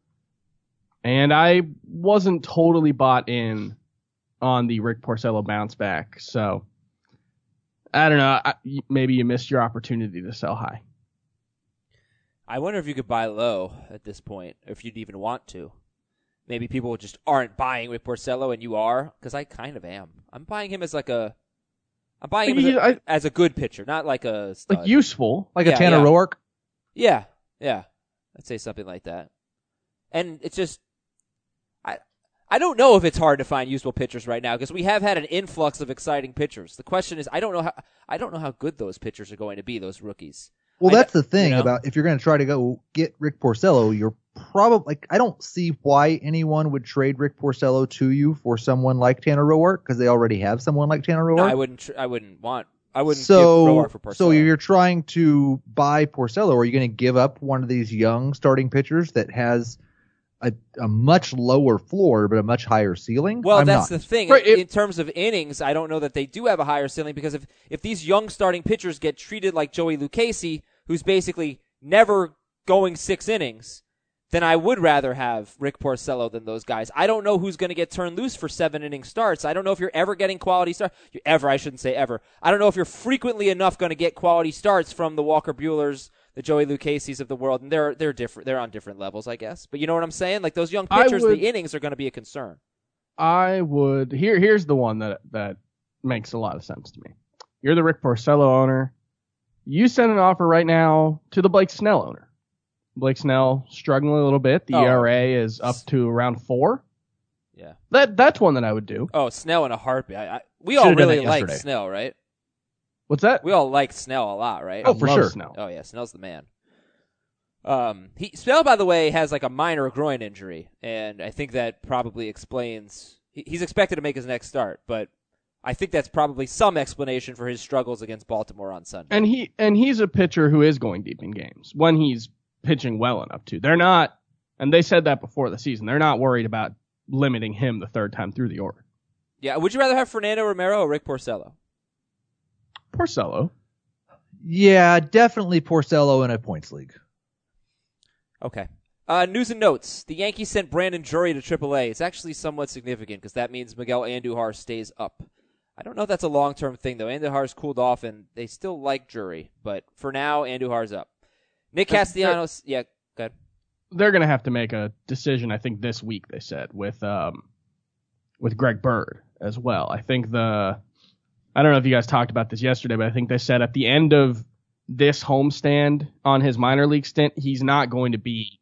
[SPEAKER 3] I wasn't totally bought in on the Rick Porcello bounce back, so I don't know. Maybe you missed your opportunity to sell high.
[SPEAKER 1] I wonder if you could buy low at this point, or if you'd even want to. Maybe people just aren't buying with Porcello, and you are, because I kind of am. I'm buying him as like a I'm buying him as a good pitcher, not like a stud.
[SPEAKER 3] Like useful.
[SPEAKER 2] Like a Tanner Roark?
[SPEAKER 1] Yeah. I'd say something like that. And it's just, I don't know if it's hard to find useful pitchers right now because we have had an influx of exciting pitchers. The question is, I don't know how good those pitchers are going to be, those rookies.
[SPEAKER 2] Well, that's the thing about if you're going to try to go get Rick Porcello, you're probably I don't see why anyone would trade Rick Porcello to you for someone like Tanner Roark because they already have someone like Tanner Roark.
[SPEAKER 1] No, I wouldn't give Roark for Porcello.
[SPEAKER 2] So you're trying to buy Porcello, or are you going to give up one of these young starting pitchers that has a much lower floor but a much higher ceiling?
[SPEAKER 1] Well, that's the thing. Right, in terms of innings, I don't know that they do have a higher ceiling because if these young starting pitchers get treated like Joey Lucchesi, who's basically never going 6 innings, then I would rather have Rick Porcello than those guys. I don't know who's going to get turned loose for 7-inning starts. I don't know if you're ever getting quality starts. I shouldn't say ever. I don't know if you're frequently enough going to get quality starts from the Walker Buehlers, the Joey Lucchesis of the world, and they're different. They're on different levels, I guess. But you know what I'm saying? Like those young pitchers, the innings are going to be a concern.
[SPEAKER 3] I would. Here's the one that makes a lot of sense to me. You're the Rick Porcello owner. You send an offer right now to the Blake Snell owner. Blake Snell struggling a little bit. The ERA is up to around 4.
[SPEAKER 1] Yeah,
[SPEAKER 3] that's one that I would do.
[SPEAKER 1] Oh, Snell in a heartbeat. We all really like Snell, right?
[SPEAKER 3] What's that?
[SPEAKER 1] We all like Snell a lot, right?
[SPEAKER 3] Oh, for sure.
[SPEAKER 1] Snell. Oh yeah, Snell's the man. Snell, by the way, has like a minor groin injury, and I think that probably explains. He's expected to make his next start, but I think that's probably some explanation for his struggles against Baltimore on Sunday.
[SPEAKER 3] And he's a pitcher who is going deep in games when he's pitching well enough to. They're not, and they said that before the season. They're not worried about limiting him the third time through the order.
[SPEAKER 1] Yeah, would you rather have Fernando Romero or Rick Porcello?
[SPEAKER 3] Porcello.
[SPEAKER 2] Yeah, definitely Porcello in a points league.
[SPEAKER 1] Okay. News and notes. The Yankees sent Brandon Drury to AAA. It's actually somewhat significant because that means Miguel Andujar stays up. I don't know if that's a long-term thing, though. Andujar's cooled off, and they still like Drury. But for now, Andujar's up. Nick Castellanos. Yeah, go ahead.
[SPEAKER 3] They're going to have to make a decision, I think, this week, they said, with Greg Bird as well. I think I don't know if you guys talked about this yesterday, but I think they said at the end of this homestand on his minor league stint, he's not going to be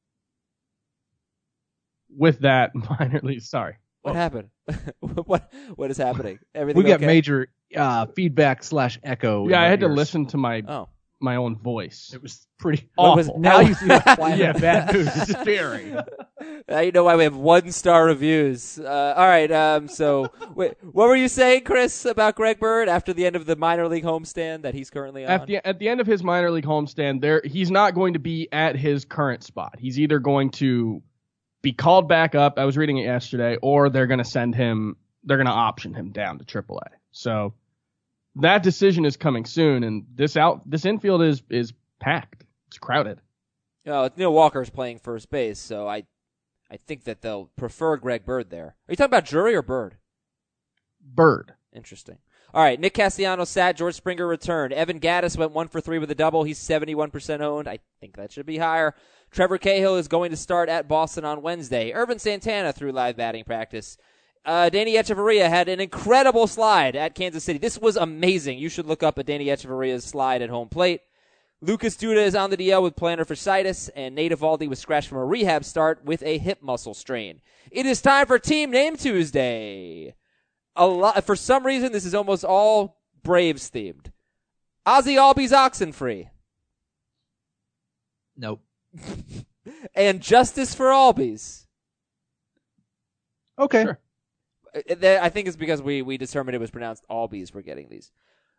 [SPEAKER 3] with that minor league. Sorry.
[SPEAKER 1] What happened? What is happening? Everything
[SPEAKER 2] we got
[SPEAKER 1] okay?
[SPEAKER 2] major feedback / echo.
[SPEAKER 3] Yeah, I had to listen to my own voice.
[SPEAKER 2] It was pretty
[SPEAKER 3] awful.
[SPEAKER 2] Now you see what's flying.
[SPEAKER 3] Yeah, bad news. Scary.
[SPEAKER 1] Now you know why we have 1-star reviews. All right. So, wait, what were you saying, Chris, about Greg Bird after the end of the minor league homestand that he's currently on?
[SPEAKER 3] At the end of his minor league homestand, he's not going to be at his current spot. He's either going to be called back up. I was reading it yesterday, or they're going to they're going to option him down to AAA. So that decision is coming soon, and this infield is packed. It's crowded.
[SPEAKER 1] Neil Walker's playing first base, so I think that they'll prefer Greg Bird there. Are you talking about Drury or Bird?
[SPEAKER 3] Bird.
[SPEAKER 1] Interesting. All right, Nick Castellanos sat. George Springer returned. Evan Gattis went 1 for 3 with a double. He's 71% owned. I think that should be higher. Trevor Cahill is going to start at Boston on Wednesday. Irvin Santana through live batting practice. Danny Echeverria had an incredible slide at Kansas City. This was amazing. You should look up at Danny Echeverria's slide at home plate. Lucas Duda is on the DL with plantar fasciitis, and Nate Eovaldi was scratched from a rehab start with a hip muscle strain. It is time for Team Name Tuesday. For some reason, this is almost all Braves themed. Ozzie Albies Oxenfree.
[SPEAKER 2] Nope.
[SPEAKER 1] And Justice for Albies.
[SPEAKER 2] Okay.
[SPEAKER 3] Sure.
[SPEAKER 1] I think it's because we determined it was pronounced Albies we're getting these.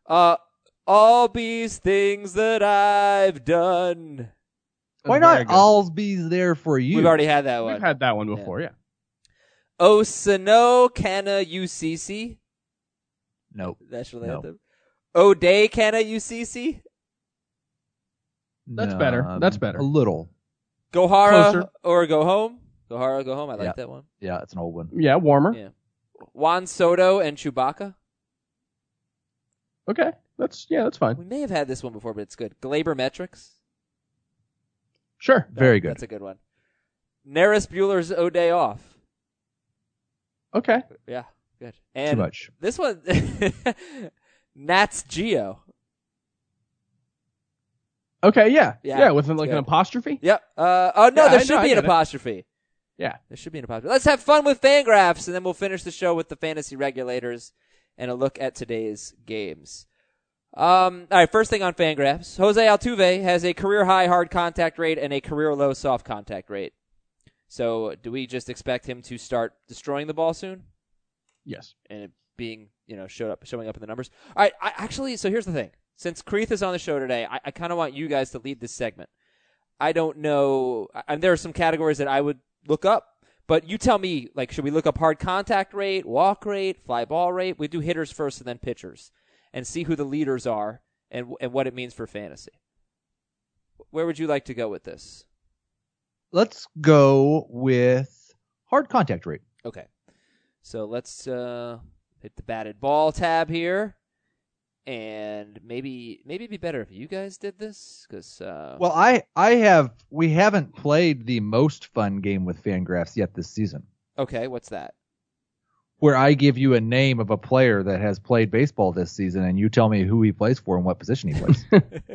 [SPEAKER 1] Albies things that I've done.
[SPEAKER 2] Why not Albies there for you?
[SPEAKER 1] We've already had that one.
[SPEAKER 3] We've had that one before, yeah.
[SPEAKER 1] Osano Kana UCC.
[SPEAKER 2] Nope.
[SPEAKER 1] National anthem. O'Day Kana UCC.
[SPEAKER 3] That's better. That's better.
[SPEAKER 2] A little.
[SPEAKER 1] Gohara
[SPEAKER 3] Closer.
[SPEAKER 1] or Go Home. Gohara, Go Home. I like that one.
[SPEAKER 2] Yeah, it's an old one.
[SPEAKER 3] Yeah, warmer.
[SPEAKER 1] Yeah. Juan Soto and Chewbacca.
[SPEAKER 3] Okay. That's fine.
[SPEAKER 1] We may have had this one before, but it's good. Glaber Metrics.
[SPEAKER 3] Sure.
[SPEAKER 2] Very good.
[SPEAKER 1] That's a good one. Neris Bueller's O'Day Off.
[SPEAKER 3] Okay.
[SPEAKER 1] Yeah, good. And
[SPEAKER 2] Too much.
[SPEAKER 1] This one, Nats Geo.
[SPEAKER 3] Okay, yeah,
[SPEAKER 1] Yeah,
[SPEAKER 3] with like
[SPEAKER 1] good.
[SPEAKER 3] an apostrophe.
[SPEAKER 1] Yep. Oh no,
[SPEAKER 3] Yeah,
[SPEAKER 1] there
[SPEAKER 3] I
[SPEAKER 1] should
[SPEAKER 3] know,
[SPEAKER 1] be
[SPEAKER 3] I
[SPEAKER 1] an
[SPEAKER 3] get it.
[SPEAKER 1] apostrophe.
[SPEAKER 3] Yeah.
[SPEAKER 1] There should be an apostrophe. Let's have fun with Fangraphs, and then we'll finish the show with the fantasy regulators and a look at today's games. All right, first thing on Fangraphs. Jose Altuve has a career-high hard contact rate and a career-low soft contact rate. So do we just expect him to start destroying the ball soon?
[SPEAKER 3] Yes.
[SPEAKER 1] And it being, showing up in the numbers? All right, so here's the thing. Since Kreith is on the show today, I kind of want you guys to lead this segment. I don't know. There are some categories that I would look up, but you tell me, like, should we look up hard contact rate, walk rate, fly ball rate? We do hitters first and then pitchers and see who the leaders are and what it means for fantasy. Where would you like to go with this?
[SPEAKER 2] Let's go with hard contact rate.
[SPEAKER 1] Okay. So let's hit the batted ball tab here. And maybe it'd be better if you guys did this, because
[SPEAKER 2] Well, we haven't played the most fun game with Fangraphs yet this season,
[SPEAKER 1] okay, what's that?
[SPEAKER 2] where I give you a name of a player that has played baseball this season, and you tell me who he plays for and what position he plays.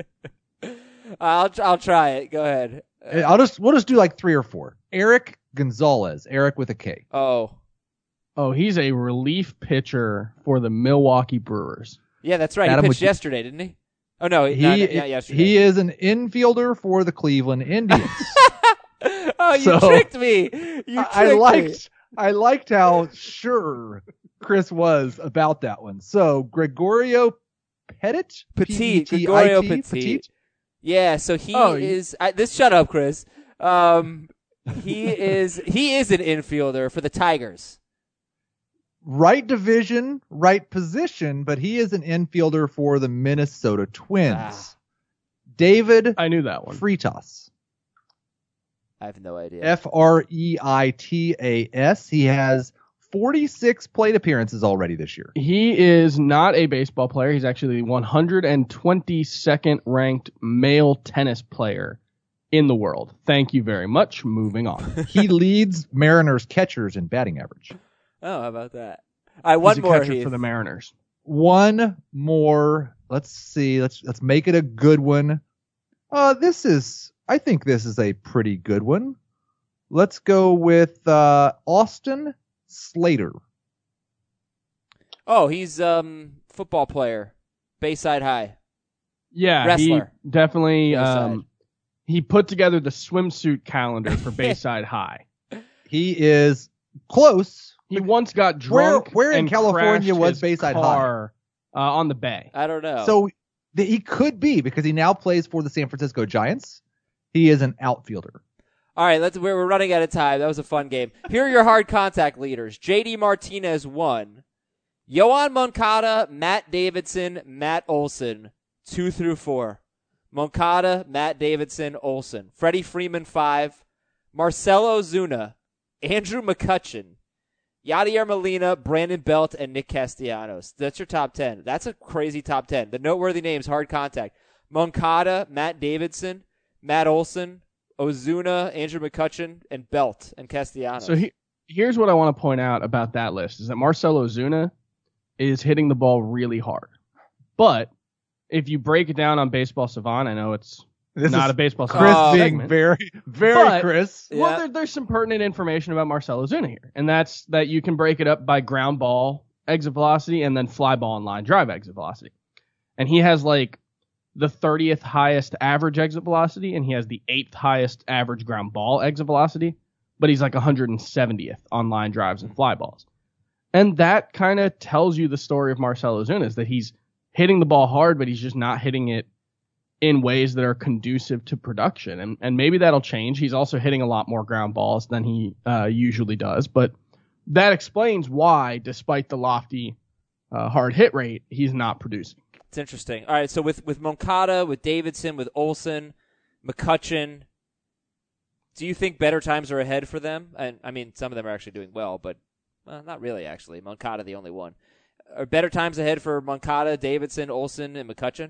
[SPEAKER 1] I'll try it. Go ahead.
[SPEAKER 2] We'll just do like 3 or 4. Eric Gonzalez, Eric with a K.
[SPEAKER 1] Oh,
[SPEAKER 3] he's a relief pitcher for the Milwaukee Brewers.
[SPEAKER 1] yeah, that's right.
[SPEAKER 2] Adam,
[SPEAKER 1] He
[SPEAKER 2] would
[SPEAKER 1] pitched
[SPEAKER 2] you-
[SPEAKER 1] yesterday, didn't he? Oh no, yesterday.
[SPEAKER 2] He is an infielder for the Cleveland Indians.
[SPEAKER 1] Oh, you
[SPEAKER 2] So,
[SPEAKER 1] tricked me.
[SPEAKER 2] I liked how sure Chris was about that one. So Gregorio Petit?
[SPEAKER 1] Petite.
[SPEAKER 2] P-E-T-I-T,
[SPEAKER 1] Gregorio Petite. Yeah, so he is. Shut up, Chris. He is an infielder for the Tigers.
[SPEAKER 2] Right division, right position, but he is an infielder for the Minnesota Twins.
[SPEAKER 1] Ah.
[SPEAKER 2] David
[SPEAKER 3] I knew that one.
[SPEAKER 2] Freitas.
[SPEAKER 1] I have no idea.
[SPEAKER 2] Freitas. He has 46 plate appearances already this year.
[SPEAKER 3] He is not a baseball player. He's actually the 122nd ranked male tennis player in the world. Thank you very much. Moving on.
[SPEAKER 2] He leads Mariners catchers in batting average.
[SPEAKER 1] Oh, how about that? All right, one
[SPEAKER 3] He's a
[SPEAKER 1] more.
[SPEAKER 3] catcher
[SPEAKER 1] Heath.
[SPEAKER 3] for the Mariners.
[SPEAKER 2] One more. Let's see. Let's make it a good one. I think this is a pretty good one. Let's go with Austin Slater.
[SPEAKER 1] Oh, he's football player, Bayside High.
[SPEAKER 3] Yeah,
[SPEAKER 1] Wrestler.
[SPEAKER 3] he definitely
[SPEAKER 1] Bayside.
[SPEAKER 3] he put together the swimsuit calendar for Bayside High.
[SPEAKER 2] He is close.
[SPEAKER 3] He once got drunk.
[SPEAKER 2] Where in
[SPEAKER 3] and
[SPEAKER 2] California
[SPEAKER 3] crashed
[SPEAKER 2] was
[SPEAKER 3] his
[SPEAKER 2] Bayside
[SPEAKER 3] car, on the bay.
[SPEAKER 1] I don't know.
[SPEAKER 2] So he could be, because he now plays for the San Francisco Giants. He is an outfielder.
[SPEAKER 1] all right, we're running out of time. That was a fun game. Here are your hard contact leaders. JD Martinez 1, Yoan Moncada, Matt Davidson, Matt Olson 2 through 4. Moncada, Matt Davidson, Olson. Freddie Freeman 5, Marcelo Zuna, Andrew McCutchen, Yadier Molina, Brandon Belt, and Nick Castellanos. That's your top 10. That's a crazy top 10. The noteworthy names, hard contact. Moncada, Matt Davidson, Matt Olson, Ozuna, Andrew McCutchen, and Belt, and Castellanos.
[SPEAKER 3] So here's what I want to point out about that list is that Marcelo Zuna is hitting the ball really hard. But if you break it down on Baseball Savant, I know it's not a Baseball
[SPEAKER 2] Chris
[SPEAKER 3] Savant
[SPEAKER 2] being
[SPEAKER 3] segment,
[SPEAKER 2] very, very
[SPEAKER 3] but-
[SPEAKER 2] Chris.
[SPEAKER 1] Yeah.
[SPEAKER 3] Well, there's some pertinent information about Marcelo Zuna here, and that's that you can break it up by ground ball exit velocity and then fly ball and line drive exit velocity. And he has like the 30th highest average exit velocity, and he has the 8th highest average ground ball exit velocity, but he's like 170th on line drives and fly balls. And that kind of tells you the story of Marcelo Zuna, is that he's hitting the ball hard, but he's just not hitting it in ways that are conducive to production. And maybe that'll change. He's also hitting a lot more ground balls than he usually does. But that explains why, despite the lofty hard hit rate, he's not producing.
[SPEAKER 1] It's interesting. All right, so with Moncada, with Davidson, with Olson, McCutchen, do you think better times are ahead for them? And I mean, some of them are actually doing well, but not really, actually. Moncada, the only one. Are better times ahead for Moncada, Davidson, Olson, and McCutchen?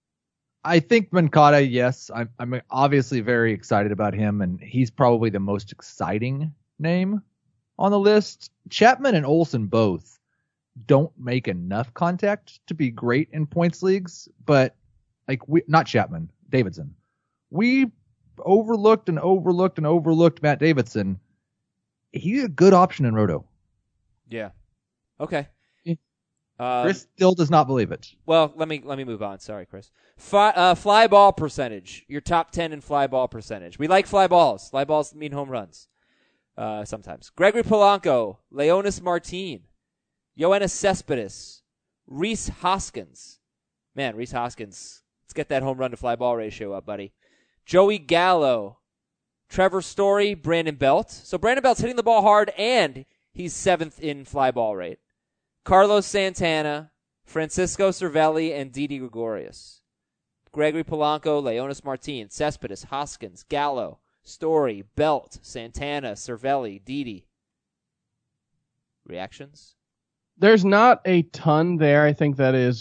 [SPEAKER 2] I think Moncada, yes. I'm obviously very excited about him, and he's probably the most exciting name on the list. Chapman and Olson both don't make enough contact to be great in points leagues, but not Chapman, Davidson. We overlooked Matt Davidson. He's a good option in Roto.
[SPEAKER 1] Yeah. Okay.
[SPEAKER 2] Chris still does not believe it.
[SPEAKER 1] Well, let me move on. Sorry, Chris. Fly ball percentage. Your top 10 in fly ball percentage. We like fly balls. Fly balls mean home runs. Sometimes. Gregory Polanco, Leonis Martin, Yoenis Cespedes, Rhys Hoskins. Man, Rhys Hoskins. Let's get that home run to fly ball ratio up, buddy. Joey Gallo, Trevor Story, Brandon Belt. So Brandon Belt's hitting the ball hard, and he's 7th in fly ball rate. Carlos Santana, Francisco Cervelli, and Didi Gregorius. Gregory Polanco, Leonis Martin, Cespedes, Hoskins, Gallo, Story, Belt, Santana, Cervelli, Didi. Reactions?
[SPEAKER 3] There's not a ton there. I think that is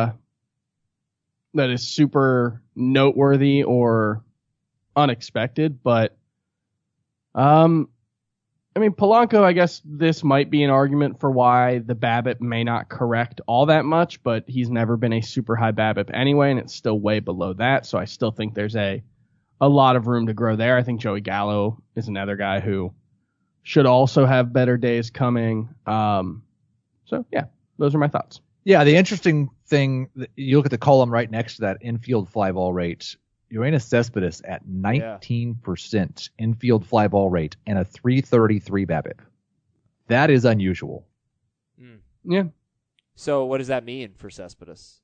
[SPEAKER 3] super noteworthy or unexpected, but Polanco, I guess this might be an argument for why the BABIP may not correct all that much, but he's never been a super high BABIP anyway, and it's still way below that, so I still think there's a lot of room to grow there. I think Joey Gallo is another guy who should also have better days coming. So, yeah, those are my thoughts.
[SPEAKER 2] Yeah, the interesting thing, you look at the column right next to that infield fly ball rate. Yoenis Cespedes at 19% infield fly ball rate and a 333 BABIP. That is unusual.
[SPEAKER 3] Yeah.
[SPEAKER 1] So what does that mean for Cespedes?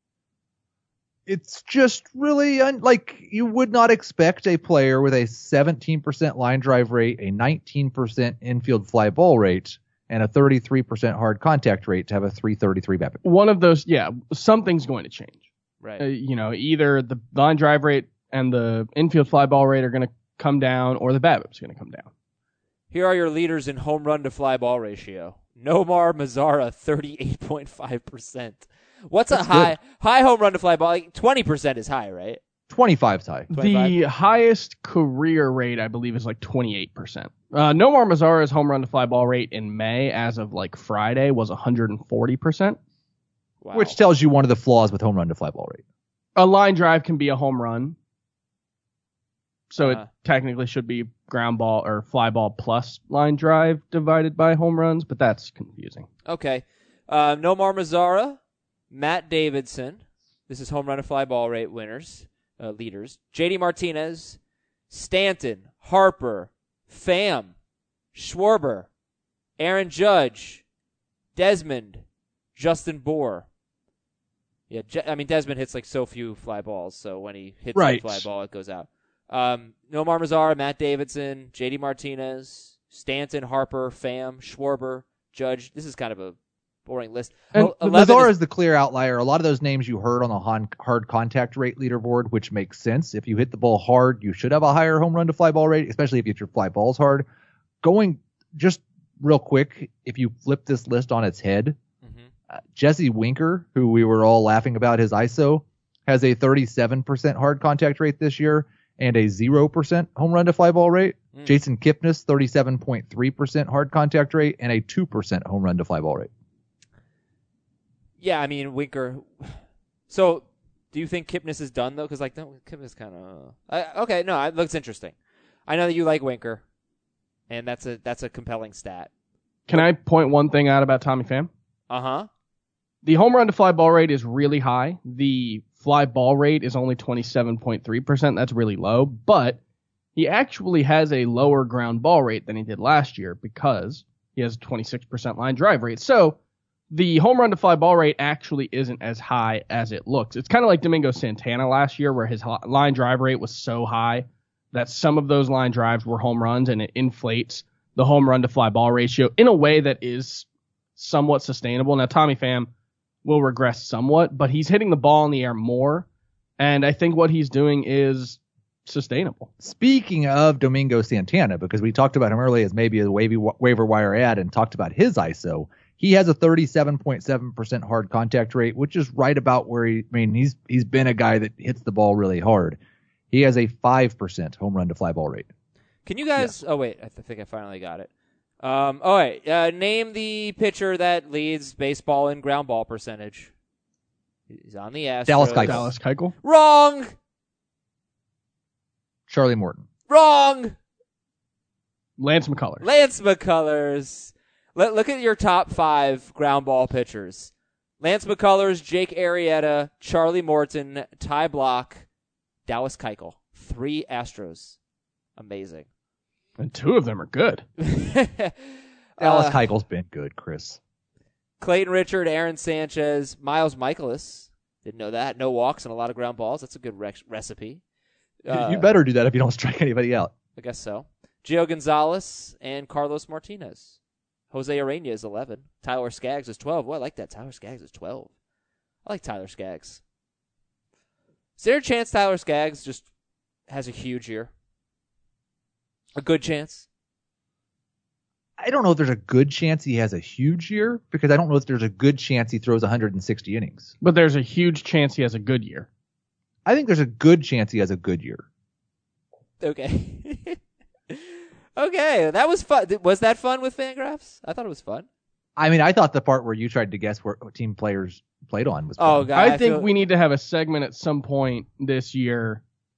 [SPEAKER 2] It's just really you would not expect a player with a 17% line drive rate, a 19% infield fly ball rate, and a 33% hard contact rate to have a 333 BABIP.
[SPEAKER 3] One of those, something's going to change.
[SPEAKER 1] Right.
[SPEAKER 3] Either the line drive rate and the infield fly ball rate are going to come down, or the BABIP's going to come down.
[SPEAKER 1] Here are your leaders in home run to fly ball ratio. Nomar Mazara, 38.5%. What's a high home run to fly ball? 20% is high, right?
[SPEAKER 2] 25's high.
[SPEAKER 1] 25?
[SPEAKER 3] The highest career rate, I believe, is 28%. Nomar Mazara's home run to fly ball rate in May, as of Friday, was 140%.
[SPEAKER 1] Wow.
[SPEAKER 2] Which tells you one of the flaws with home run to fly ball rate.
[SPEAKER 3] A line drive can be a home run. So it technically should be ground ball or fly ball plus line drive divided by home runs, but that's confusing.
[SPEAKER 1] Okay. Nomar Mazara, Matt Davidson. This is home run to fly ball rate leaders. JD Martinez, Stanton, Harper, Pham, Schwarber, Aaron Judge, Desmond, Justin Bour. Yeah, Desmond hits so few fly balls, so when he hits a fly ball, it goes out. Nomar Mazara, Matt Davidson, JD Martinez, Stanton, Harper, Pham, Schwarber, Judge. This is kind of a boring list.
[SPEAKER 2] And Mazara is the clear outlier. A lot of those names you heard on the hard contact rate leaderboard, which makes sense. If you hit the ball hard, you should have a higher home run to fly ball rate, especially if you hit your fly balls hard. Going just real quick, if you flip this list on its head, Jesse Winker, who we were all laughing about his ISO, has a 37% hard contact rate this year and a 0% home run to fly ball rate. Jason Kipnis, 37.3% hard contact rate and a 2% home run to fly ball rate.
[SPEAKER 1] Yeah, Winker. So, do you think Kipnis is done, though? Because, Kipnis kind of... okay, no, it looks interesting. I know that you like Winker, and that's a compelling stat.
[SPEAKER 3] Can I point one thing out about Tommy Pham?
[SPEAKER 1] Uh-huh.
[SPEAKER 3] The home run to fly ball rate is really high. The fly ball rate is only 27.3%. That's really low, but he actually has a lower ground ball rate than he did last year because he has a 26% line drive rate. So the home run to fly ball rate actually isn't as high as it looks. It's kind of like Domingo Santana last year, where his line drive rate was so high that some of those line drives were home runs, and it inflates the home run to fly ball ratio in a way that is somewhat sustainable. Now, Tommy Pham will regress somewhat, but he's hitting the ball in the air more, and I think what he's doing is sustainable.
[SPEAKER 2] Speaking of Domingo Santana, because we talked about him earlier as maybe a waiver wire ad and talked about his ISO, he has a 37.7% hard contact rate, which is right about where he's been a guy that hits the ball really hard. He has a 5% home run to fly ball rate.
[SPEAKER 1] Can you guys? Yeah. Oh wait, I think I finally got it. All right. Name the pitcher that leads baseball in ground ball percentage. He's on the Astros.
[SPEAKER 2] Dallas
[SPEAKER 3] Keuchel.
[SPEAKER 1] Wrong.
[SPEAKER 2] Charlie Morton.
[SPEAKER 1] Wrong.
[SPEAKER 3] Lance McCullers.
[SPEAKER 1] Lance McCullers. Look at your top 5 ground ball pitchers. Lance McCullers, Jake Arrieta, Charlie Morton, Ty Block, Dallas Keuchel. 3 Astros. Amazing.
[SPEAKER 3] And 2 of them are good.
[SPEAKER 2] Dallas Keuchel's been good, Chris.
[SPEAKER 1] Clayton Richard, Aaron Sanchez, Miles Michaelis. Didn't know that. No walks and a lot of ground balls. That's a good recipe.
[SPEAKER 2] You better do that if you don't strike anybody out.
[SPEAKER 1] I guess so. Gio Gonzalez and Carlos Martinez. Jose Arena is 11. Tyler Skaggs is 12. Well, I like that. Tyler Skaggs is 12. I like Tyler Skaggs. Is there a chance Tyler Skaggs just has a huge year? A good chance?
[SPEAKER 2] I don't know if there's a good chance he has a huge year because I don't know if there's a good chance he throws 160 innings.
[SPEAKER 3] But there's a huge chance he has a good year.
[SPEAKER 2] I think there's a good chance he has a good year.
[SPEAKER 1] Okay. Okay, that was fun. Was that fun with Fangraphs? I thought it was fun.
[SPEAKER 2] I mean, I thought the part where you tried to guess what team players played on was fun.
[SPEAKER 1] Oh, God.
[SPEAKER 3] I think we need to have a segment at some point this year.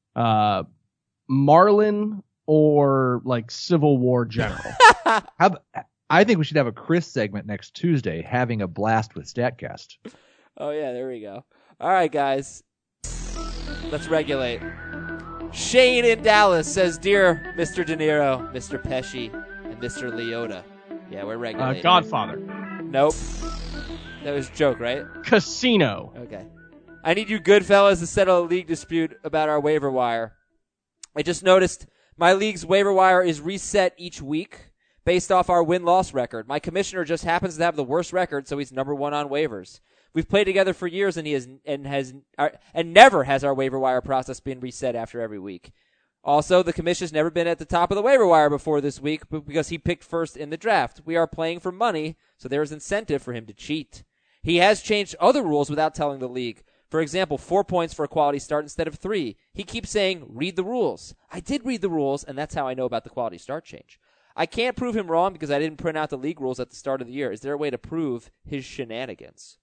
[SPEAKER 3] Marlin or like Civil War General.
[SPEAKER 2] I think we should have a Chris segment next Tuesday, having a blast with StatCast.
[SPEAKER 1] Oh, yeah, there we go. All right, guys. Let's regulate. Shane in Dallas says, "Dear Mr. De Niro, Mr. Pesci, and Mr. Leota." Yeah, we're regulating.
[SPEAKER 3] Godfather.
[SPEAKER 1] Nope. That was a joke, right?
[SPEAKER 3] Casino.
[SPEAKER 1] Okay. I need you good fellas to settle a league dispute about our waiver wire. I just noticed my league's waiver wire is reset each week based off our win-loss record. My commissioner just happens to have the worst record, so he's number 1 on waivers. We've played together for years, and never has our waiver wire process been reset after every week. Also, the commission's never been at the top of the waiver wire before this week because he picked first in the draft. We are playing for money, so there is incentive for him to cheat. He has changed other rules without telling the league. For example, 4 points for a quality start instead of 3. He keeps saying, "Read the rules." I did read the rules, and that's how I know about the quality start change. I can't prove him wrong because I didn't print out the league rules at the start of the year. Is there a way to prove his shenanigans?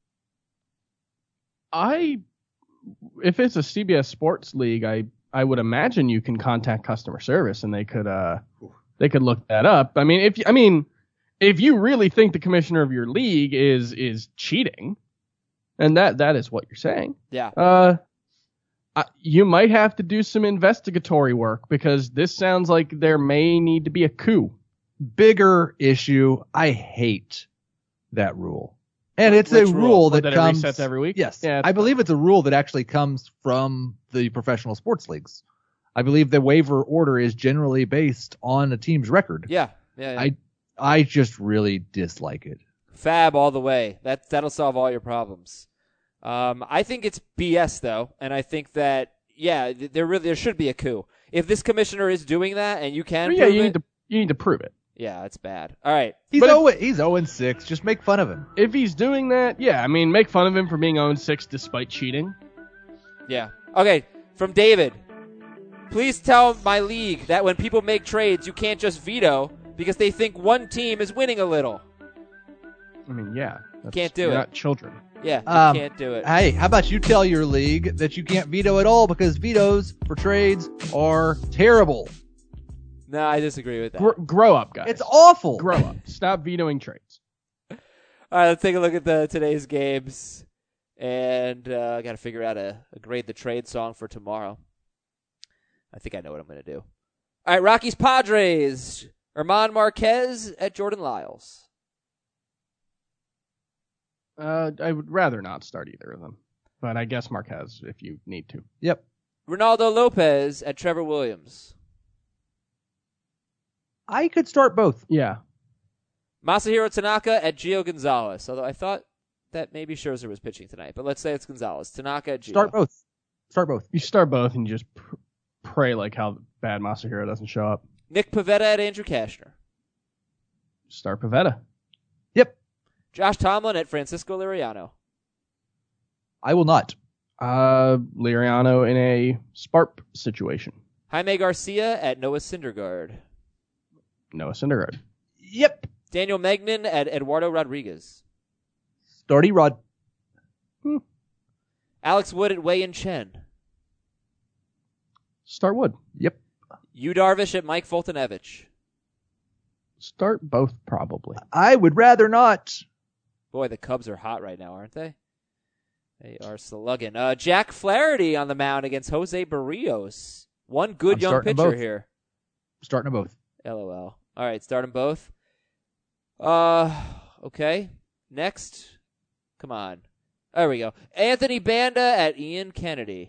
[SPEAKER 3] If it's a CBS Sports League, I would imagine you can contact customer service and they could look that up. I mean, if you really think the commissioner of your league is cheating, and that is what you're saying,
[SPEAKER 1] yeah,
[SPEAKER 3] you might have to do some investigatory work because this sounds like there may need to be a coup.
[SPEAKER 2] Bigger issue. I hate that rule. And it's a rule that comes
[SPEAKER 3] resets every week.
[SPEAKER 2] Yes,
[SPEAKER 3] yeah,
[SPEAKER 2] I believe it's a rule that actually comes from the professional sports leagues. I believe the waiver order is generally based on a team's record.
[SPEAKER 1] Yeah.
[SPEAKER 2] I just really dislike it.
[SPEAKER 1] Fab all the way. That'll solve all your problems. I think it's BS though, and I think that there should be a coup. If this commissioner is doing that, and you can,
[SPEAKER 3] you need to prove it.
[SPEAKER 1] Yeah, it's bad. All right.
[SPEAKER 2] He's 0-6. Just make fun of him.
[SPEAKER 3] If he's doing that, make fun of him for being 0-6 despite cheating.
[SPEAKER 1] Yeah. Okay, from David. Please tell my league that when people make trades, you can't just veto because they think one team is winning a little.
[SPEAKER 3] I mean, yeah.
[SPEAKER 1] Can't do
[SPEAKER 3] you're
[SPEAKER 1] it.
[SPEAKER 3] Not children.
[SPEAKER 1] Yeah, you can't do it.
[SPEAKER 2] Hey, how about you tell your league that you can't veto at all because vetoes for trades are terrible.
[SPEAKER 1] No, I disagree with that.
[SPEAKER 3] Grow up, guys.
[SPEAKER 2] It's awful.
[SPEAKER 3] Grow up. Stop vetoing trades.
[SPEAKER 1] All right, let's take a look at today's games. And I got to figure out a grade the trade song for tomorrow. I think I know what I'm going to do. All right, Rockies Padres. Herman Marquez at Jordan Lyles.
[SPEAKER 3] I would rather not start either of them. But I guess Marquez if you need to.
[SPEAKER 2] Yep.
[SPEAKER 1] Ronaldo Lopez at Trevor Williams.
[SPEAKER 2] I could start both.
[SPEAKER 3] Yeah.
[SPEAKER 1] Masahiro Tanaka at Gio Gonzalez. Although I thought that maybe Scherzer was pitching tonight. But let's say it's Gonzalez. Tanaka at Gio.
[SPEAKER 2] Start both.
[SPEAKER 3] You start both and you just pray like how bad Masahiro doesn't show up.
[SPEAKER 1] Nick Pivetta at Andrew Cashner.
[SPEAKER 3] Start Pivetta.
[SPEAKER 2] Yep.
[SPEAKER 1] Josh Tomlin at Francisco Liriano.
[SPEAKER 2] I will not.
[SPEAKER 3] Liriano in a Sparp situation.
[SPEAKER 1] Jaime Garcia at Noah Syndergaard.
[SPEAKER 3] Noah Syndergaard.
[SPEAKER 2] Yep.
[SPEAKER 1] Daniel Megnan at Eduardo Rodriguez.
[SPEAKER 2] Starty Rod.
[SPEAKER 1] Alex Wood at Wei Yin Chen.
[SPEAKER 3] Start Wood.
[SPEAKER 2] Yep.
[SPEAKER 1] Yu Darvish at Mike Fultonevich.
[SPEAKER 3] Start both, probably.
[SPEAKER 2] I would rather not.
[SPEAKER 1] Boy, the Cubs are hot right now, aren't they? They are slugging. Jack Flaherty on the mound against Jose Barrios. One good young pitcher here.
[SPEAKER 2] Starting them both.
[SPEAKER 1] LOL. All right, start them both. Okay. Next. Come on. There we go. Anthony Banda at Ian Kennedy.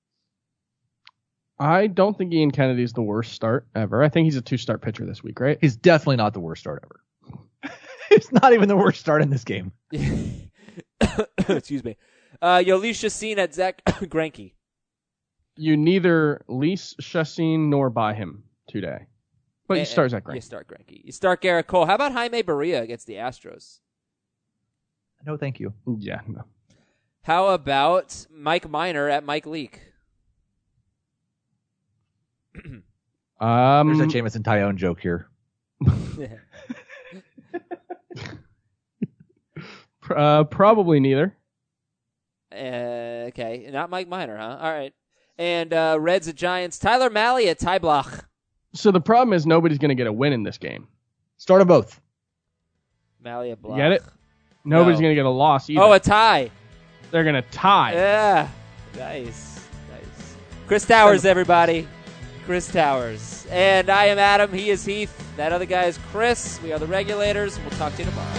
[SPEAKER 3] I don't think Ian Kennedy's the worst start ever. I think he's a 2-start pitcher this week, right?
[SPEAKER 2] He's definitely not the worst start ever. It's not even the worst start in this game.
[SPEAKER 1] Excuse me. Yoelish Chacin at Zach Greinke.
[SPEAKER 3] You neither lease Chacin nor buy him today. But you start Zach Greinke.
[SPEAKER 1] You start Greinke. You start Garrett Cole. How about Jaime Barria against the Astros?
[SPEAKER 2] No, thank you.
[SPEAKER 3] Yeah, no.
[SPEAKER 1] How about Mike Minor at Mike Leake?
[SPEAKER 2] There's a Jameson Tyone joke here.
[SPEAKER 3] Probably neither.
[SPEAKER 1] Okay, not Mike Minor, huh? All right. And Reds at Giants. Tyler Mahle at Ty Blach.
[SPEAKER 3] So the problem is nobody's going to get a win in this game.
[SPEAKER 2] Start them both.
[SPEAKER 1] Mahle at Blach.
[SPEAKER 3] Get it? Nobody's going to get a loss either.
[SPEAKER 1] Oh, a tie.
[SPEAKER 3] They're going to tie.
[SPEAKER 1] Yeah. Nice. Chris Towers, everybody. Chris Towers. And I am Adam. He is Heath. That other guy is Chris. We are the Regulators. We'll talk to you tomorrow.